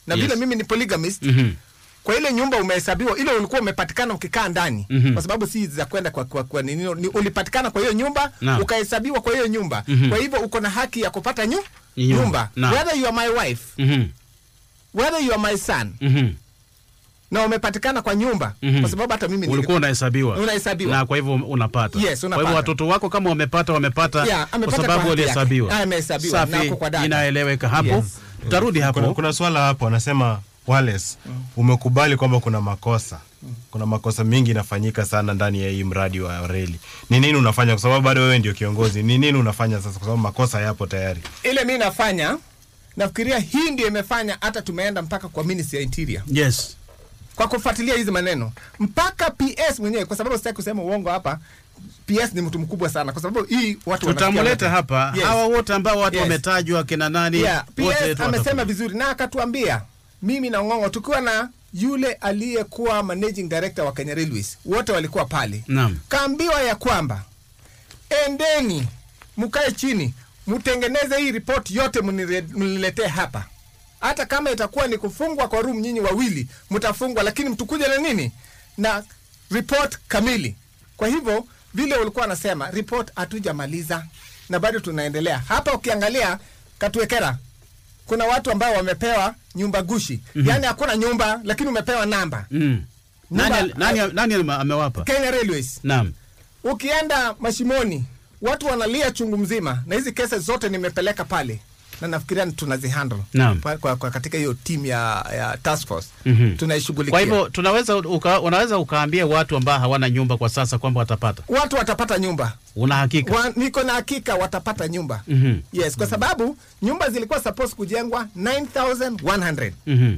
na vile mimi ni polygamist, kwa ile nyumba umehesabiwa, ile ulikuwa umepatikana ukikaa ndani, kwa sababu si za kwenda kwa nini, ulipatikana kwa hiyo nyumba, ukahesabiwa kwa hiyo nyumba. Kwa hivyo uko na haki ya kupata nyumba. Whether you are my wife, whether you are my son, na umepatikana kwa nyumba, kwa sababu hata mimi ulikuwa unahesabiwa. Na kwa hivyo unapata. Yes, unapata. Kwa hivyo watoto wako kama wamepata kwa sababu walihesabiwa. Amehesabiwa na uko kwa data. Inaeleweka hapo. Tutarudi hapo. Kuna swala hapo anasema Wallace, umekubali kwamba kuna makosa. Kuna makosa mingi inafanyika sana ndani ya hii mradi wa reli. Ni nini unafanya, kwa sababu bado wewe ndio kiongozi? Ni nini unafanya sasa, kwa sababu makosa yapo tayari? Ile mimi nafanya, nafikiria hii ndio imefanya hata tumeenda mpaka kwa Ministry ya Interior. Yes. Kwa kufuatilia hizi maneno mpaka PS mwenyewe, kwa sababu sitaki kusema uongo hapa. PS ni mtu mkubwa sana, kwa sababu hii watu tutamleta hapa. Hawa wote ambao watu wametajwa kina nani, wote amesema vizuri, na akatuambia mimi na Ng'ong'o tukiwa na yule aliyekuwa managing director wa Kenya Railways, wote walikuwa pale. Kaambiwa ya kwamba endeni mkae chini mtengeneze hii report yote mniletee hapa. Hata kama itakuwa ni kufungwa kwa room, nyinyi wawili mtafungwa, lakini mtukuje na nini, na report kamili. Kwa hivyo vile ulikuwa anasema report hatujamaliza na bado tunaendelea. Hapa ukiangalia Katuekera kuna watu ambao wamepewa nyumba gushi. Yaani hakuna nyumba lakini umepewa namba. Nani amewapa? Kenya Railways. Naam. Ukienda Mashimoni watu wanalia chungu mzima, na hizi kesi zote nimepeleka pale. Na nafikiria tunazihandle kwa katika hiyo team ya task force tunaishughulikia. Kwa hivyo unaweza ukaambia watu ambao hawana nyumba kwa sasa kwamba watapata. Watu watapata nyumba. Una hakika? Niko na hakika watapata nyumba. Yes, kwa sababu nyumba zilikuwa supposed kujengwa 9100.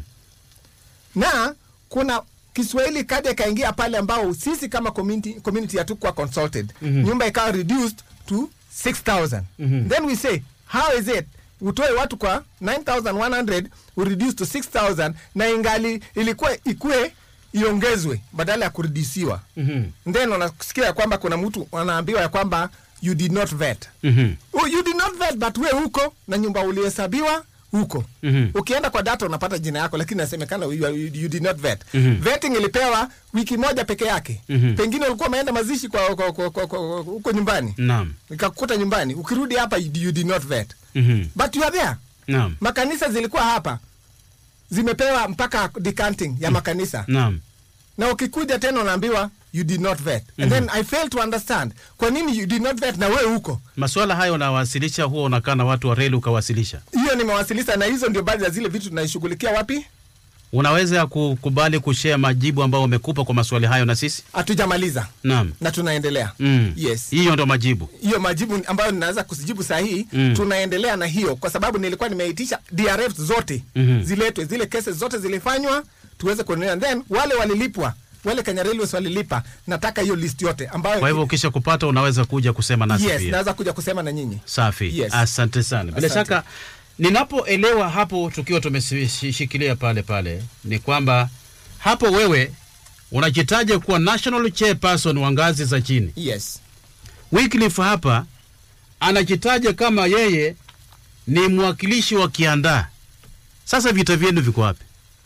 Na kuna Kiswahili kaja kaingia pale ambao sisi kama community hatukuwa consulted. Nyumba ikawa reduced to 6000. Then we say, how is it? Utoe watu kwa 9100 reduce to 6000, na ingali ilikuwa ikue iongezwe badala ya kureduciwa. Then unasikia kwamba kuna mtu anaambiwa ya kwamba you did not vet. You did not vet, but we huko na nyumba ulihesabiwa huko. Ukienda kwa data unapata jina yako, lakini nasemekana you did not vet. Vetting ilipewa wiki moja peke yake. Pengine ulikuwa umeenda mazishi kwa huko nyumbani. Nikakukuta nyumbani. Ukirudi hapa you did not vet. But you are there. Makanisa zilikuwa hapa. Zimepewa mpaka decanting ya makanisa. Na ukikuja tena unaambiwa you did not vet. And then I fail to understand. Kwa nini you did not vet na wewe huko? Masuala hayo unawasilisha, huo unakaa na watu wa reli ukawasilisha? Hiyo nimewasilisha, na hizo ndio baadhi ya zile vitu tunaishughulikia. Wapi? Unaweza kukubali kushare majibu ambao umekupa kwa maswali hayo na sisi? Hatujamaliza. Na tunaendelea. Yes. Hiyo ndio majibu. Hiyo majibu ambayo ninaweza kusijibu sahihi, tunaendelea na hiyo, kwa sababu nilikuwa nimeitisha DRF zote ziletwe, zile cases zote zilifanywa tuweze kuendelea. Then wale walilipwa, wale Kenya Railways walilipa, nataka hiyo list yote ambayo. Kwa hivyo ukisha kupata unaweza kuja kusema nasi pia. Yes, naweza kuja kusema na nyinyi. Safi. Yes. Asante sana. Bila shaka ninapoelewa hapo, tukiwa tumeshikilia pale ni kwamba hapo wewe unajitaja kuwa national chairperson wa ngazi za chini. Yes. Wycliffe hapa anajitaja kama yeye ni mwakilishi wa Kianda. Sasa vita vyenu viko wapi?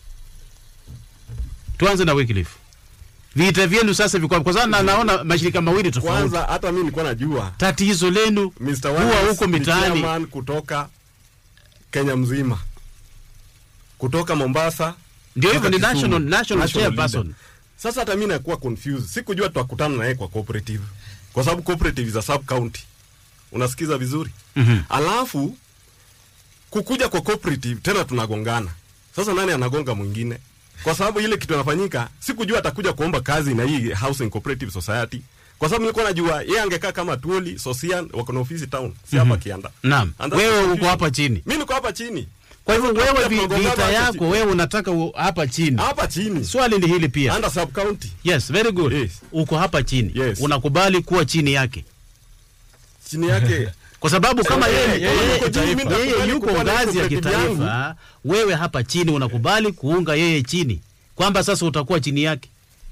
Tuanze na Wycliffe. Vita vyenu sasa viko wapi? Kwa sababu naona mashirika mawili tofauti. Kwanza hata mimi nilikuwa najua tatizo lenu huwa huko mitaani. Chairman kutoka Kenya mzima, kutoka Mombasa, ndio hivyo, ni national chairperson. Sasa hata mimi nakuwa confused, sikujua tutakutana naye kwa cooperative, kwa sababu cooperative is a sub county. Unasikiza vizuri? Alafu kukuja kwa cooperative tena tunagongana. Sasa nani anagonga mwingine? Kwa sababu ile kitu inafanyika, sikujua atakuja kuomba kazi na hii housing cooperative society. Kwa sababu nilikuwa najua yeye angekaa kama Tuoli, Sosian, wako na ofisi town, si hapa Kianda. Naam. Wewe uko hapa chini. Mimi niko hapa chini. Kwa hivyo wewe vita yako wewe unataka hapa chini. Hapa chini. Swali ni hili pia. Under sub county. Yes, very good. Yes. Uko hapa chini. Yes. Unakubali kuwa chini yake. Chini yake. Kwa sababu kama yeye yuko ngazi ya kitaifa, wewe hapa chini unakubali kuunga yeye chini, kwamba sasa utakuwa chini yake.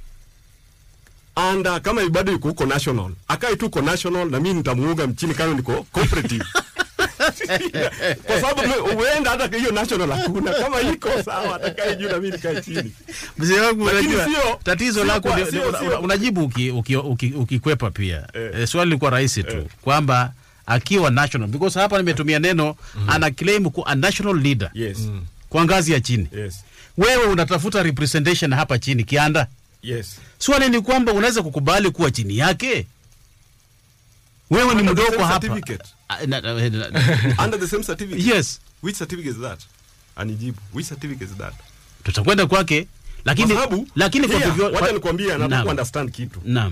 Anda kama bado yuko huko national, akai tu uko national na mimi nitamuunga mchini kama niko cooperative. Kwa sababu uenda hata hiyo national hakuna. Kama iko sawa atakaye juu na mimi nikae chini. Mzee wangu unajua tatizo lako unajibu ukikwepa pia. Swali liko rahisi tu kwamba akiwa national, because hapa nimetumia neno ana claim ku a national leader. Yes. Kwa ngazi ya chini. Yes. Wewe unatafuta representation hapa chini Kianda. Yes. Swali ni kwamba unaweza kukubali kuwa chini yake? Wewe ni mdogo hapa. Under the same certificate. Yes. Which certificate is that? Anijibu. Which certificate is that? Tutakwenda kwake, lakini kwa hivyo wacha nikwambie anapo understand kitu. Naam.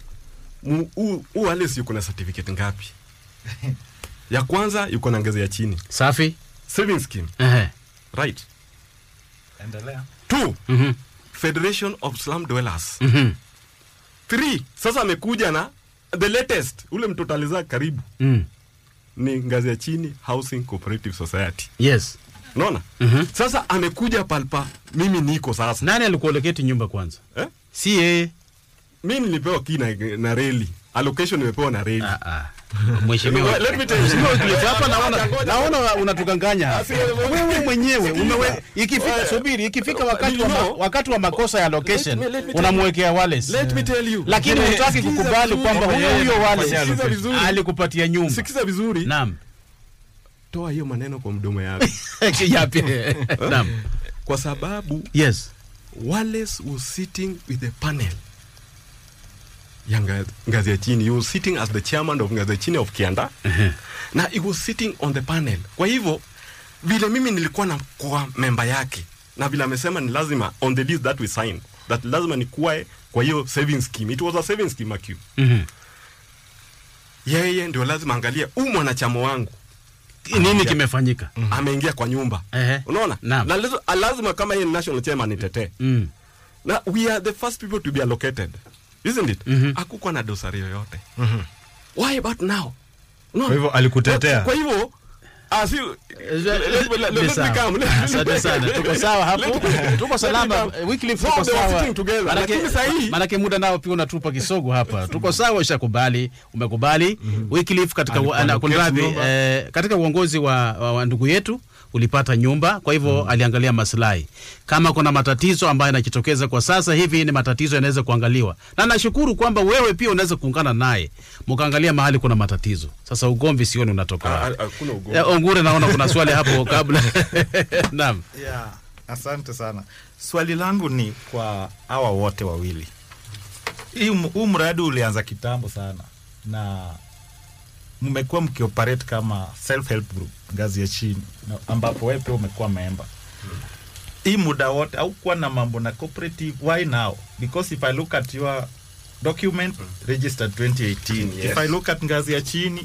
Alice yuko na certificate ngapi? Ya kwanza yuko na ngazi ya chini. Safi. Saving scheme. Right. Endelea. 2. Federation of Slum Dwellers. 3. Sasa amekuja na the latest, ule mtotaliza karibu. Ni ngazi ya chini, Housing Cooperative Society. Yes. Unaona? Sasa amekuja palpa, mimi niko sasa. Nani alikuallocate nyumba kwanza? Si yeye. Mimi nilipewa na reli. Allocation nimepewa na reli. Mheshimiwa. Let me tell you. Hapa naona unatukanganya. Wewe mwenyewe ikifika wakati wa makosa ya location unamwekea Wallace. Let me tell you. Lakini hutaki kukubali kwamba huyo Wallace alikupatia nyumba. Sikiza vizuri. Naam. Toa hiyo maneno kwa mdomo yako. Yapi? Naam. Kwa sababu yes, Wallace was sitting with a panel. Ngazi ya chini, he was sitting as the chairman of ngazi ya chini of Kianda. Na he was sitting on the panel. Kwa hivyo vile mimi nilikuwa na kwa member yake, na vile amesema ni lazima on the list that we sign, that lazima nikuwe kwa hiyo saving scheme. It was a saving scheme AQ. Yeye ndio lazima angalia mwanachama wangu nini kimefanyika. Ameingia kwa nyumba. Unaona? Na lazima kama yeye national chairman nitetee. Na we are the first people to be allocated. Isn't it? Hakukuwa na dosari yoyote. Why about now? No. Kwa hivyo alikutetea. Kwa hivyo asante sana. Tuko sawa hapo. Tuko salama. Wycliffe tuko sawa. Lakini sahihi. Maana muda nao pia unatupa kisogo hapa. Tuko sawa, ushakubali. Umekubali. Wycliffe katika uongozi wa ndugu yetu ulipata nyumba, kwa hivyo aliangalia maslahi. Kama kuna matatizo ambayo yanajitokeza kwa sasa hivi, ni matatizo yanaweza kuangaliwa. Na nashukuru kwamba wewe pia unaweza kuungana naye mkaangalia mahali kuna matatizo. Sasa ugomvi sioni unatoka. Hakuna ugomvi. Ongure, naona kuna swali hapo kabla. Naam. Yeah, asante sana. Swali langu ni kwa hawa wote wawili. Huu mradi ulianza kitambo sana na mmekuwa mkioperate kama self help group ngazi ya chini, ambapo wewe pia umekuwa member. Hii muda wote au kuwa na mambo na cooperative, why now? Because if I look at your document registered 2018, yes. If I look at ngazi ya chini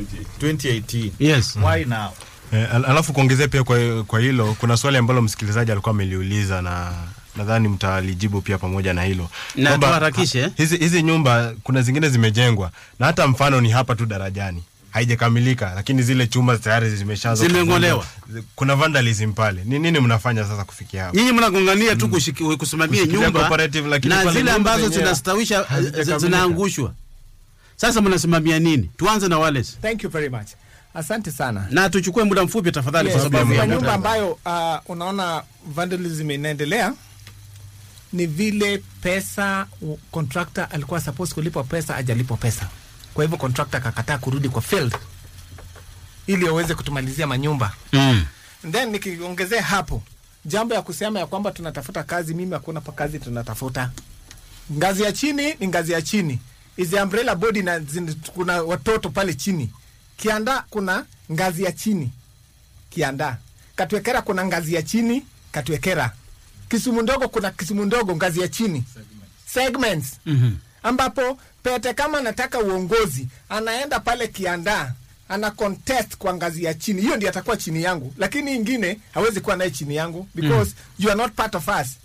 2018, yes. Why now? Alafu kuongezea pia kwa hilo, kuna swali ambalo msikilizaji alikuwa ameliuliza na nadhani mtalijibu pia pamoja na hilo. Na tuharakishe. Hizi nyumba kuna zingine zimejengwa na hata mfano ni hapa tu Darajani. Haijakamilika, lakini zile chumba tayari zimeshaanza zimengolewa. Kuna vandalism pale. Nini mnafanya sasa kufikia hapo? Nyinyi mnagongania tu kusimamia nyumba na zile ambazo zinastawisha zinaangushwa. Sasa mnasimamia nini? Tuanze na Wallace. Thank you very much. Asante sana. Na tuchukue muda mfupi tafadhali, kwa sababu ya nyumba ambayo unaona vandalism inaendelea ni vile pesa contractor alikuwa supposed kulipa pesa, hajalipa pesa. Kwa hivyo contractor akakataa kurudi kwa field ili aweze kutumalizia manyumba. Then nikiongezea hapo jambo ya kusema ya kwamba tunatafuta kazi, mimi hakuna pa kazi tunatafuta. Ngazi ya chini ni ngazi ya chini. Is umbrella body na kuna watoto pale chini. Kianda kuna ngazi ya chini. Kianda. Katwekera kuna ngazi ya chini, Katwekera. Kisumu ndogo kuna Kisumu ndogo ngazi ya chini. Segments. Ambapo Pete kama nataka uongozi, anaenda pale Kianda, ana contest kwa ngazi ya chini. Hiyo ndiyo atakuwa chini yangu. Lakini ingine hawezi kuwa naye chini yangu because you are not part of us.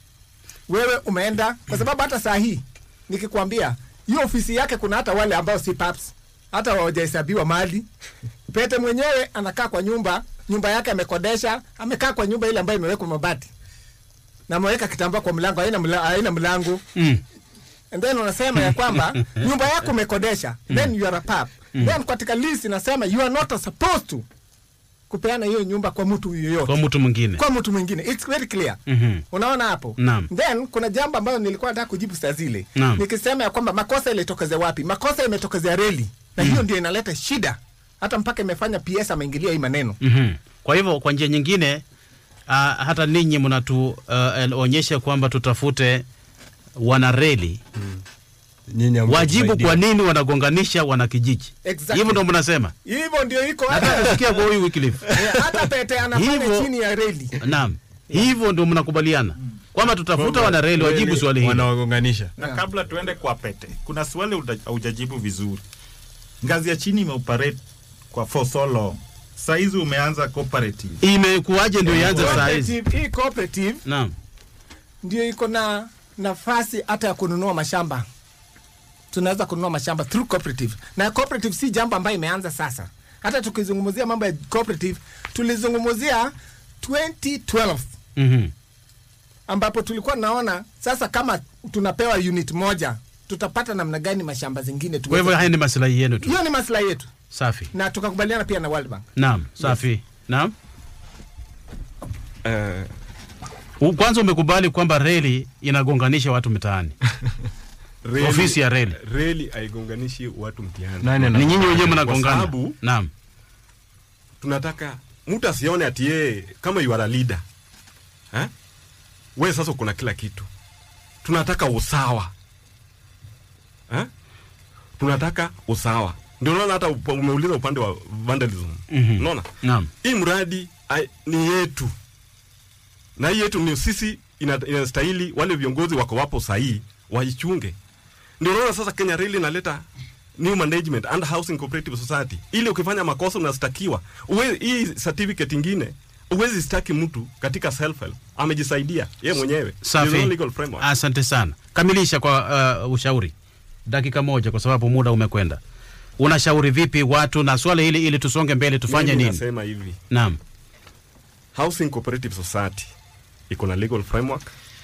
Wewe umeenda kwa sababu hata saa hii nikikwambia hiyo ofisi yake kuna hata wale ambao si paps, hata hawajahesabiwa mali. Pete mwenyewe anakaa kwa nyumba yake amekodesha, amekaa kwa nyumba ile ambayo imewekwa mabati. Na ameweka kitambaa kwa mlango, haina mlango. and then unasema ya kwamba nyumba yako umekodesha, then you are a PAP. Then katika list inasema you are not supposed to kupeana hiyo nyumba kwa mtu yoyote. Kwa mtu mwingine. Kwa mtu mwingine. It's very clear. Unaona hapo? Then kuna jambo ambalo nilikuwa nataka kujibu saa zile. Nikisema ya kwamba makosa ilitokezea wapi? Makosa imetokezea reli. Na hiyo ndio inaleta shida. Hata mpaka imefanya PS ameingilia hii maneno. Kwa hivyo kwa njia nyingine hata ninyi mnatuonyesha kwamba tutafute wanareli. Wajibu kwa nini wanagonganisha wanakijiji. Exactly. Hivyo ndio mnasema. Hivyo ndio iko hata. Nataka kusikia kwa huyu Wycliffe. Hata pete anafanya chini ya reli. Naam. Hivyo ndio mnakubaliana. Kwamba tutafuta wanareli wajibu swali hili. Wanawagonganisha. Na kabla tuende kwa pete, kuna swali hujajibu vizuri. Ngazi ya chini imeoperate for so long. Saizi umeanza cooperative. Imekuaje ndio ianze saizi? Hii cooperative. Naam. Ndio iko na nafasi hata ya kununua mashamba. Tunaweza kununua mashamba through cooperative. Na cooperative si jambo ambayo imeanza sasa. Hata tukizungumzia mambo ya cooperative, tulizungumzia 2012. Ambapo tulikuwa naona sasa kama tunapewa unit moja, tutapata namna gani mashamba zingine. Kwa hivyo haya ni maslahi yenu tu. Hiyo ni maslahi yetu. Safi. Na tukakubaliana pia na World Bank. Naam, safi. Yes. Naam. Kwanza umekubali kwamba reli inagonganisha watu mitaani. Ofisi ya reli. Reli haigonganishi watu mtiani. Ni nyinyi wenyewe mnagongana. Naam. Tunataka mtu asione ati yeye kama you are a leader. Wewe sasa kuna kila kitu. Tunataka usawa. Tunataka usawa. Ndio unaona hata umeuliza upande wa vandalism. Unaona? Naam. Hii mradi ni yetu. Na hii yetu ni sisi inastahili wale viongozi wako wapo sahihi waichunge. Ndio unaona sasa Kenya Rail inaleta new management and housing cooperative society. Ili ukifanya makosa unastakiwa. Hii certificate nyingine uwezi staki mtu katika self help. Amejisaidia yeye mwenyewe. Safi. Asante sana. Kamilisha kwa ushauri. Dakika moja kwa sababu muda umekwenda. Unashauri vipi watu na swali hili ili tusonge mbele tufanye nini? Nasema hivi. Naam. Housing cooperative society iko na legal framework.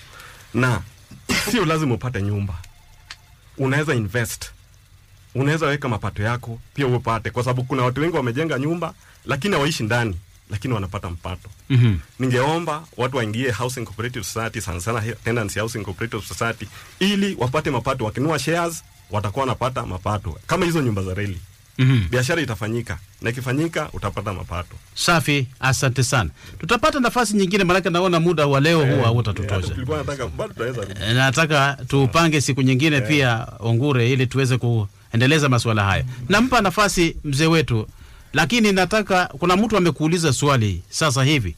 Na sio lazima upate nyumba. Unaweza invest. Unaweza weka mapato yako pia upate, kwa sababu kuna watu wengi wamejenga nyumba lakini hawaishi ndani, lakini wanapata mpato. Ningeomba watu waingie housing cooperative society, sana sana tenancy housing cooperative society, ili wapate mapato. Wakinua shares watakuwa wanapata mapato kama hizo nyumba za reli. Biashara itafanyika, na ikifanyika utapata mapato. Safi, asante sana. Tutapata nafasi nyingine, maana naona muda wa leo huwa hautatutosha. Tulikuwa nataka bado tutaweza. Nataka tupange siku nyingine pia Ongure, ili tuweze kuendeleza masuala haya. Nampa nafasi mzee wetu, lakini nataka kuna mtu amekuuliza swali sasa hivi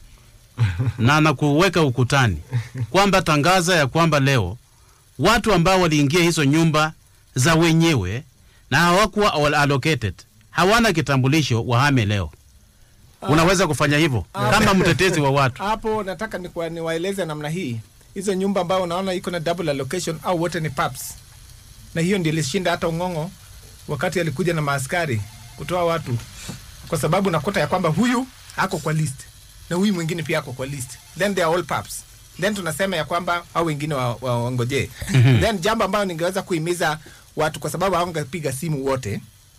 na anakuweka ukutani kwamba tangaza ya kwamba leo watu ambao waliingia hizo nyumba za wenyewe na hawakuwa allocated, hawana kitambulisho, wahame leo. Unaweza kufanya hivyo kama mtetezi wa watu. Hapo nataka niwaeleze namna hii. Hizo nyumba ambao unaona iko na double allocation au wote ni PAPs. Na hiyo ndio ilishinda hata Ong'ong'o wakati alikuja na maaskari kutoa watu, kwa sababu nakuta ya kwamba huyu ako kwa list na huyu mwingine pia ako kwa list. Then they are all PAPs. Then tunasema ya kwamba hao wengine waongoje. Then jambo ambalo ningeweza kuhimiza watu, kwa sababu hawangepiga simu wote,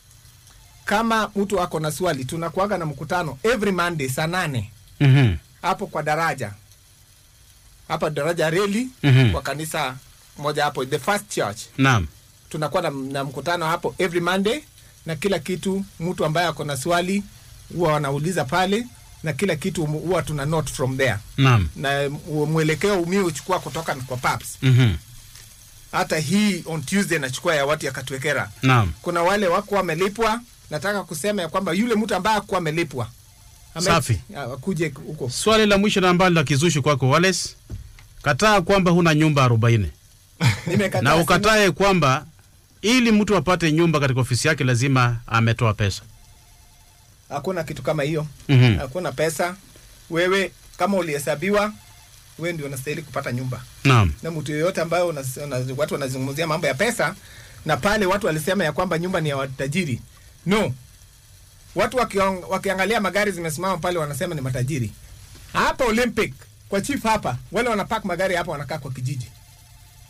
kama mtu ako na swali, tunakuaga na mkutano every Monday saa 8 hapo kwa daraja, hapa daraja reli kwa kanisa moja hapo, the First Church. Naam. Tunakuwa na mkutano hapo every Monday, na kila kitu mtu ambaye ako na swali huwa wanauliza pale, na kila kitu huwa tuna note from there. Naam. Na mwelekeo mimi uchukua kutoka kwa PAPs. Hata hii on Tuesday nachukua ya watu ya Katwekera. Naam. Kuna wale wako wamelipwa, nataka kusema ya kwamba yule mtu ambaye hakuwa amelipwa safi akuje huko. Swali la mwisho na ambalo la kizushi kwako Wallace, kataa kwamba huna nyumba 40. Na ukatae kwamba ili mtu apate nyumba katika ofisi yake lazima ametoa pesa. Hakuna kitu kama hiyo. Hakuna pesa. Wewe kama ulihesabiwa, wewe ndio unastahili kupata nyumba. Naam. Na mtu yeyote ambaye watu wanazungumzia mambo ya pesa, na pale watu walisema ya kwamba nyumba ni ya watajiri. No. Watu wakiangalia magari zimesimama pale wanasema ni matajiri. Hapa Olympic kwa chief hapa, wale wanapark magari hapa wanakaa kwa kijiji.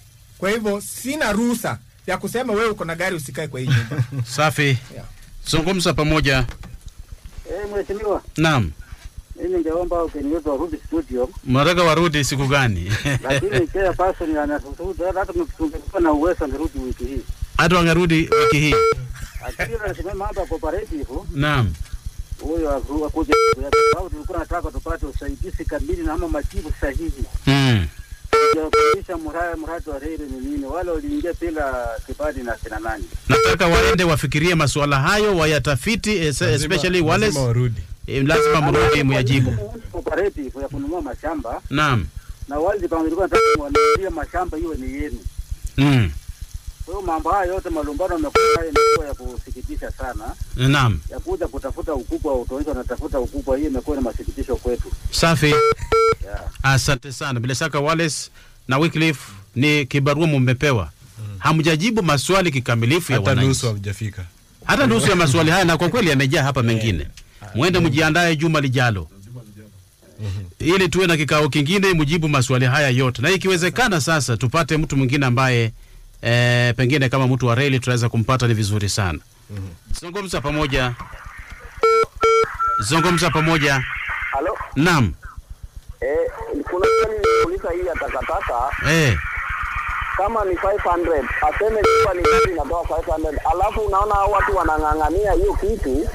Kwa hivyo sina ruhusa ya kusema wewe uko na gari usikae kwa hii nyumba. Safi. Zungumza pamoja. Mheshimiwa. Naam. Mimi ningeomba ukiniweza warudi studio. Mnataka warudi siku gani? Lakini kila person anasusuda hata mkifungua na uwezo ngerudi wiki hii. Hata wangerudi wiki hii. Akili anasema mambo ya cooperative. Naam. Huyo akuja kwa sababu tulikuwa nataka tupate usaidizi kamili na ama majibu sahihi. Kuisha mradi wa reli ni nini? Wale waliingia bila kibali na kina nani? Nataka waende wafikirie masuala hayo, wayatafiti, especially wale lazima mrudi muyajibu. Cooperative ya kununua mashamba. Naam. Na wale walikuwa nataka kuangalia mashamba hiyo ni yenu. Kwa hiyo mambo haya yote malumbano yamekuwa ya kusikitisha sana. Naam. Ya kuja kutafuta ukubwa utaanza natafuta ukubwa, hii imekuwa ni masikitisho kwetu. Safi. Asante sana. Bila shaka Wallace na Wycliffe ni kibarua mmepewa. Hamjajibu maswali kikamilifu ya wananchi. Hata nusu hajafika. Hata nusu ya maswali haya na kwa kweli yamejaa hapa mengine. Muende mjiandae juma lijalo. Ili tuwe na kikao kingine mjibu maswali haya yote. Na ikiwezekana sasa tupate mtu mwingine ambaye pengine kama mtu wa reli tunaweza kumpata ni vizuri sana. Zungumza pamoja. Halo? Naam. Kuna swali niliuliza hii ya takataka. Kama ni 500, aseme kwa ni nini natoa 500. Alafu unaona watu wanang'ang'ania hiyo kitu.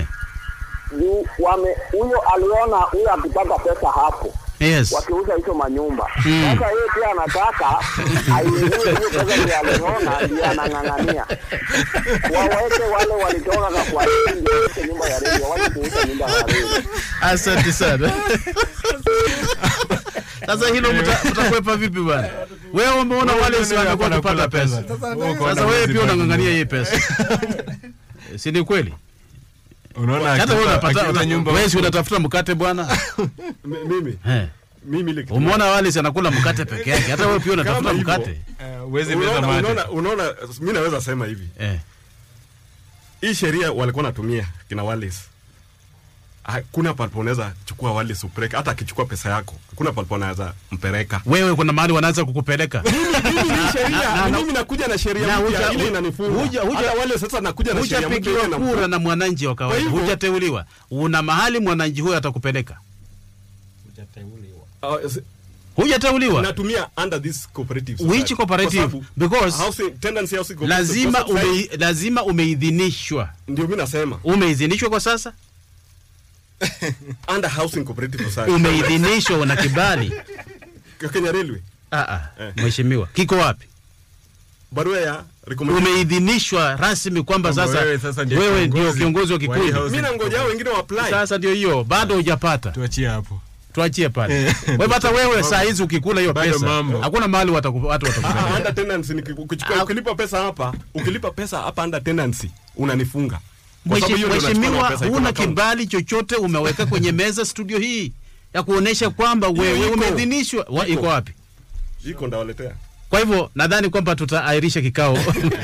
Huyo aliona huyo akitaka pesa hapo. Wakiuza hizo manyumba. Sasa yeye pia anataka aingie hiyo pesa ile aliona ndio anang'ang'ania. Waweke wale walitoka kwa hiyo nyumba ya reli, wale kuuza nyumba ya reli. Asante sana. Sasa hilo mtakwepa vipi bwana? Wewe umeona wale si wanakuwa kupata pesa. Sasa wewe pia unang'ang'ania hii pesa. Si ni kweli? Unaona hata wewe unapata nyumba. Wewe si unatafuta mkate bwana? Mimi ile umeona wale si anakula mkate peke yake. Hata wewe pia unatafuta mkate. Uweze meza mate. Unaona mimi naweza sema hivi. Hii sheria walikuwa natumia kina Wallace. Kuna palipo unaweza chukua wale supreka, hata akichukua pesa yako kuna palipo unaweza mpeleka wewe. Kuna mahali wanaanza kukupeleka. Mimi ni sheria, mimi nakuja na sheria mpya ile inanifunga. Hata wale sasa nakuja na sheria mpya na kura na mwananchi wa kawaida. Hujateuliwa, una mahali mwananchi huyo atakupeleka. Hujateuliwa. Natumia under this cooperative. Which cooperative? Because tendency housing lazima umeidhinishwa. Ndio mimi nasema. Umeidhinishwa kwa sasa? Under housing cooperative society. Umeidhinishwa una kibali. Kenya Railway. Mheshimiwa, kiko wapi? Barua ya recommendation. Umeidhinishwa rasmi kwamba sasa wewe ndio kiongozi wa kikundi. Mimi nangoja wengine wa apply. Sasa ndio hiyo, bado hujapata. Tuachie hapo. Tuachie pale. Wewe hata wewe saa hizi ukikula hiyo pesa, hakuna mahali watu watakupeleka. Under tenancy ukichukua ukilipa pesa hapa under tenancy unanifunga. Mheshimiwa, huna kibali chochote umeweka kwenye meza studio hii ya kuonesha kwamba wewe umeidhinishwa. Iko wapi? Iko ndawaletea. Kwa hivyo nadhani kwamba tutaahirisha kikao.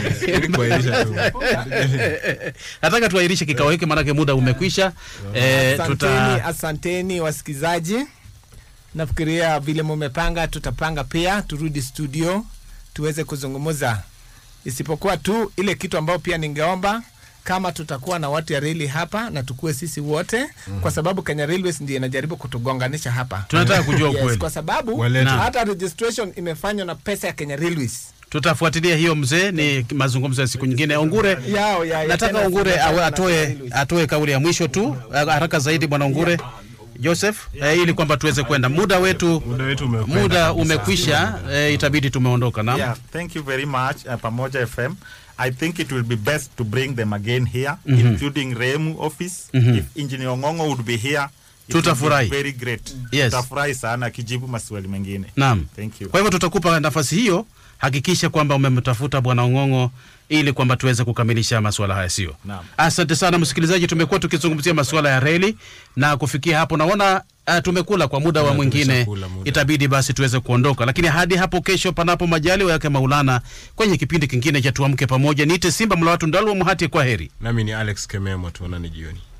Nataka tuahirishe kikao hiki maana muda umekwisha. Asanteni wasikizaji. Nafikiria vile mmepanga tutapanga pia turudi studio tuweze kuzungumza. Isipokuwa tu ile kitu ambayo pia ningeomba kama tutakuwa na watu ya reli hapa na tukue sisi wote kwa sababu Kenya Railways ndiye inajaribu kutugonganisha hapa. Tunataka kujua ukweli. Kwa sababu hata registration imefanywa na pesa ya Kenya Railways. Tutafuatilia hiyo mzee, ni mazungumzo ya siku nyingine. Ongure, nataka Ongure atoe kauli ya mwisho tu haraka zaidi bwana Ongure. Joseph, ili kwamba tuweze kwenda. Muda umekwisha, itabidi tumeondoka na. Yeah, thank you very much Pamoja FM. I think it will be best to bring them again here, including Remu office. If Engineer Ongongo would be here, tutafurahi. Very great. Tutafurahi sana kijibu maswali mengine. Naam. Thank you. Kwa hivyo tutakupa nafasi hiyo, hakikisha kwamba umemtafuta bwana Ongongo ili kwamba tuweze kukamilisha masuala haya sio. Asante sana msikilizaji, tumekuwa tukizungumzia masuala ya reli na kufikia hapo naona tumekula kwa muda wa mwingine, itabidi basi tuweze kuondoka, lakini hadi hapo kesho panapo majaliwa yake Maulana kwenye kipindi kingine cha Tuamke Pamoja. Niite Simba Mlawatu Ndalwa Muhati, kwa heri. Nami ni Alex Kememo, tuonane jioni.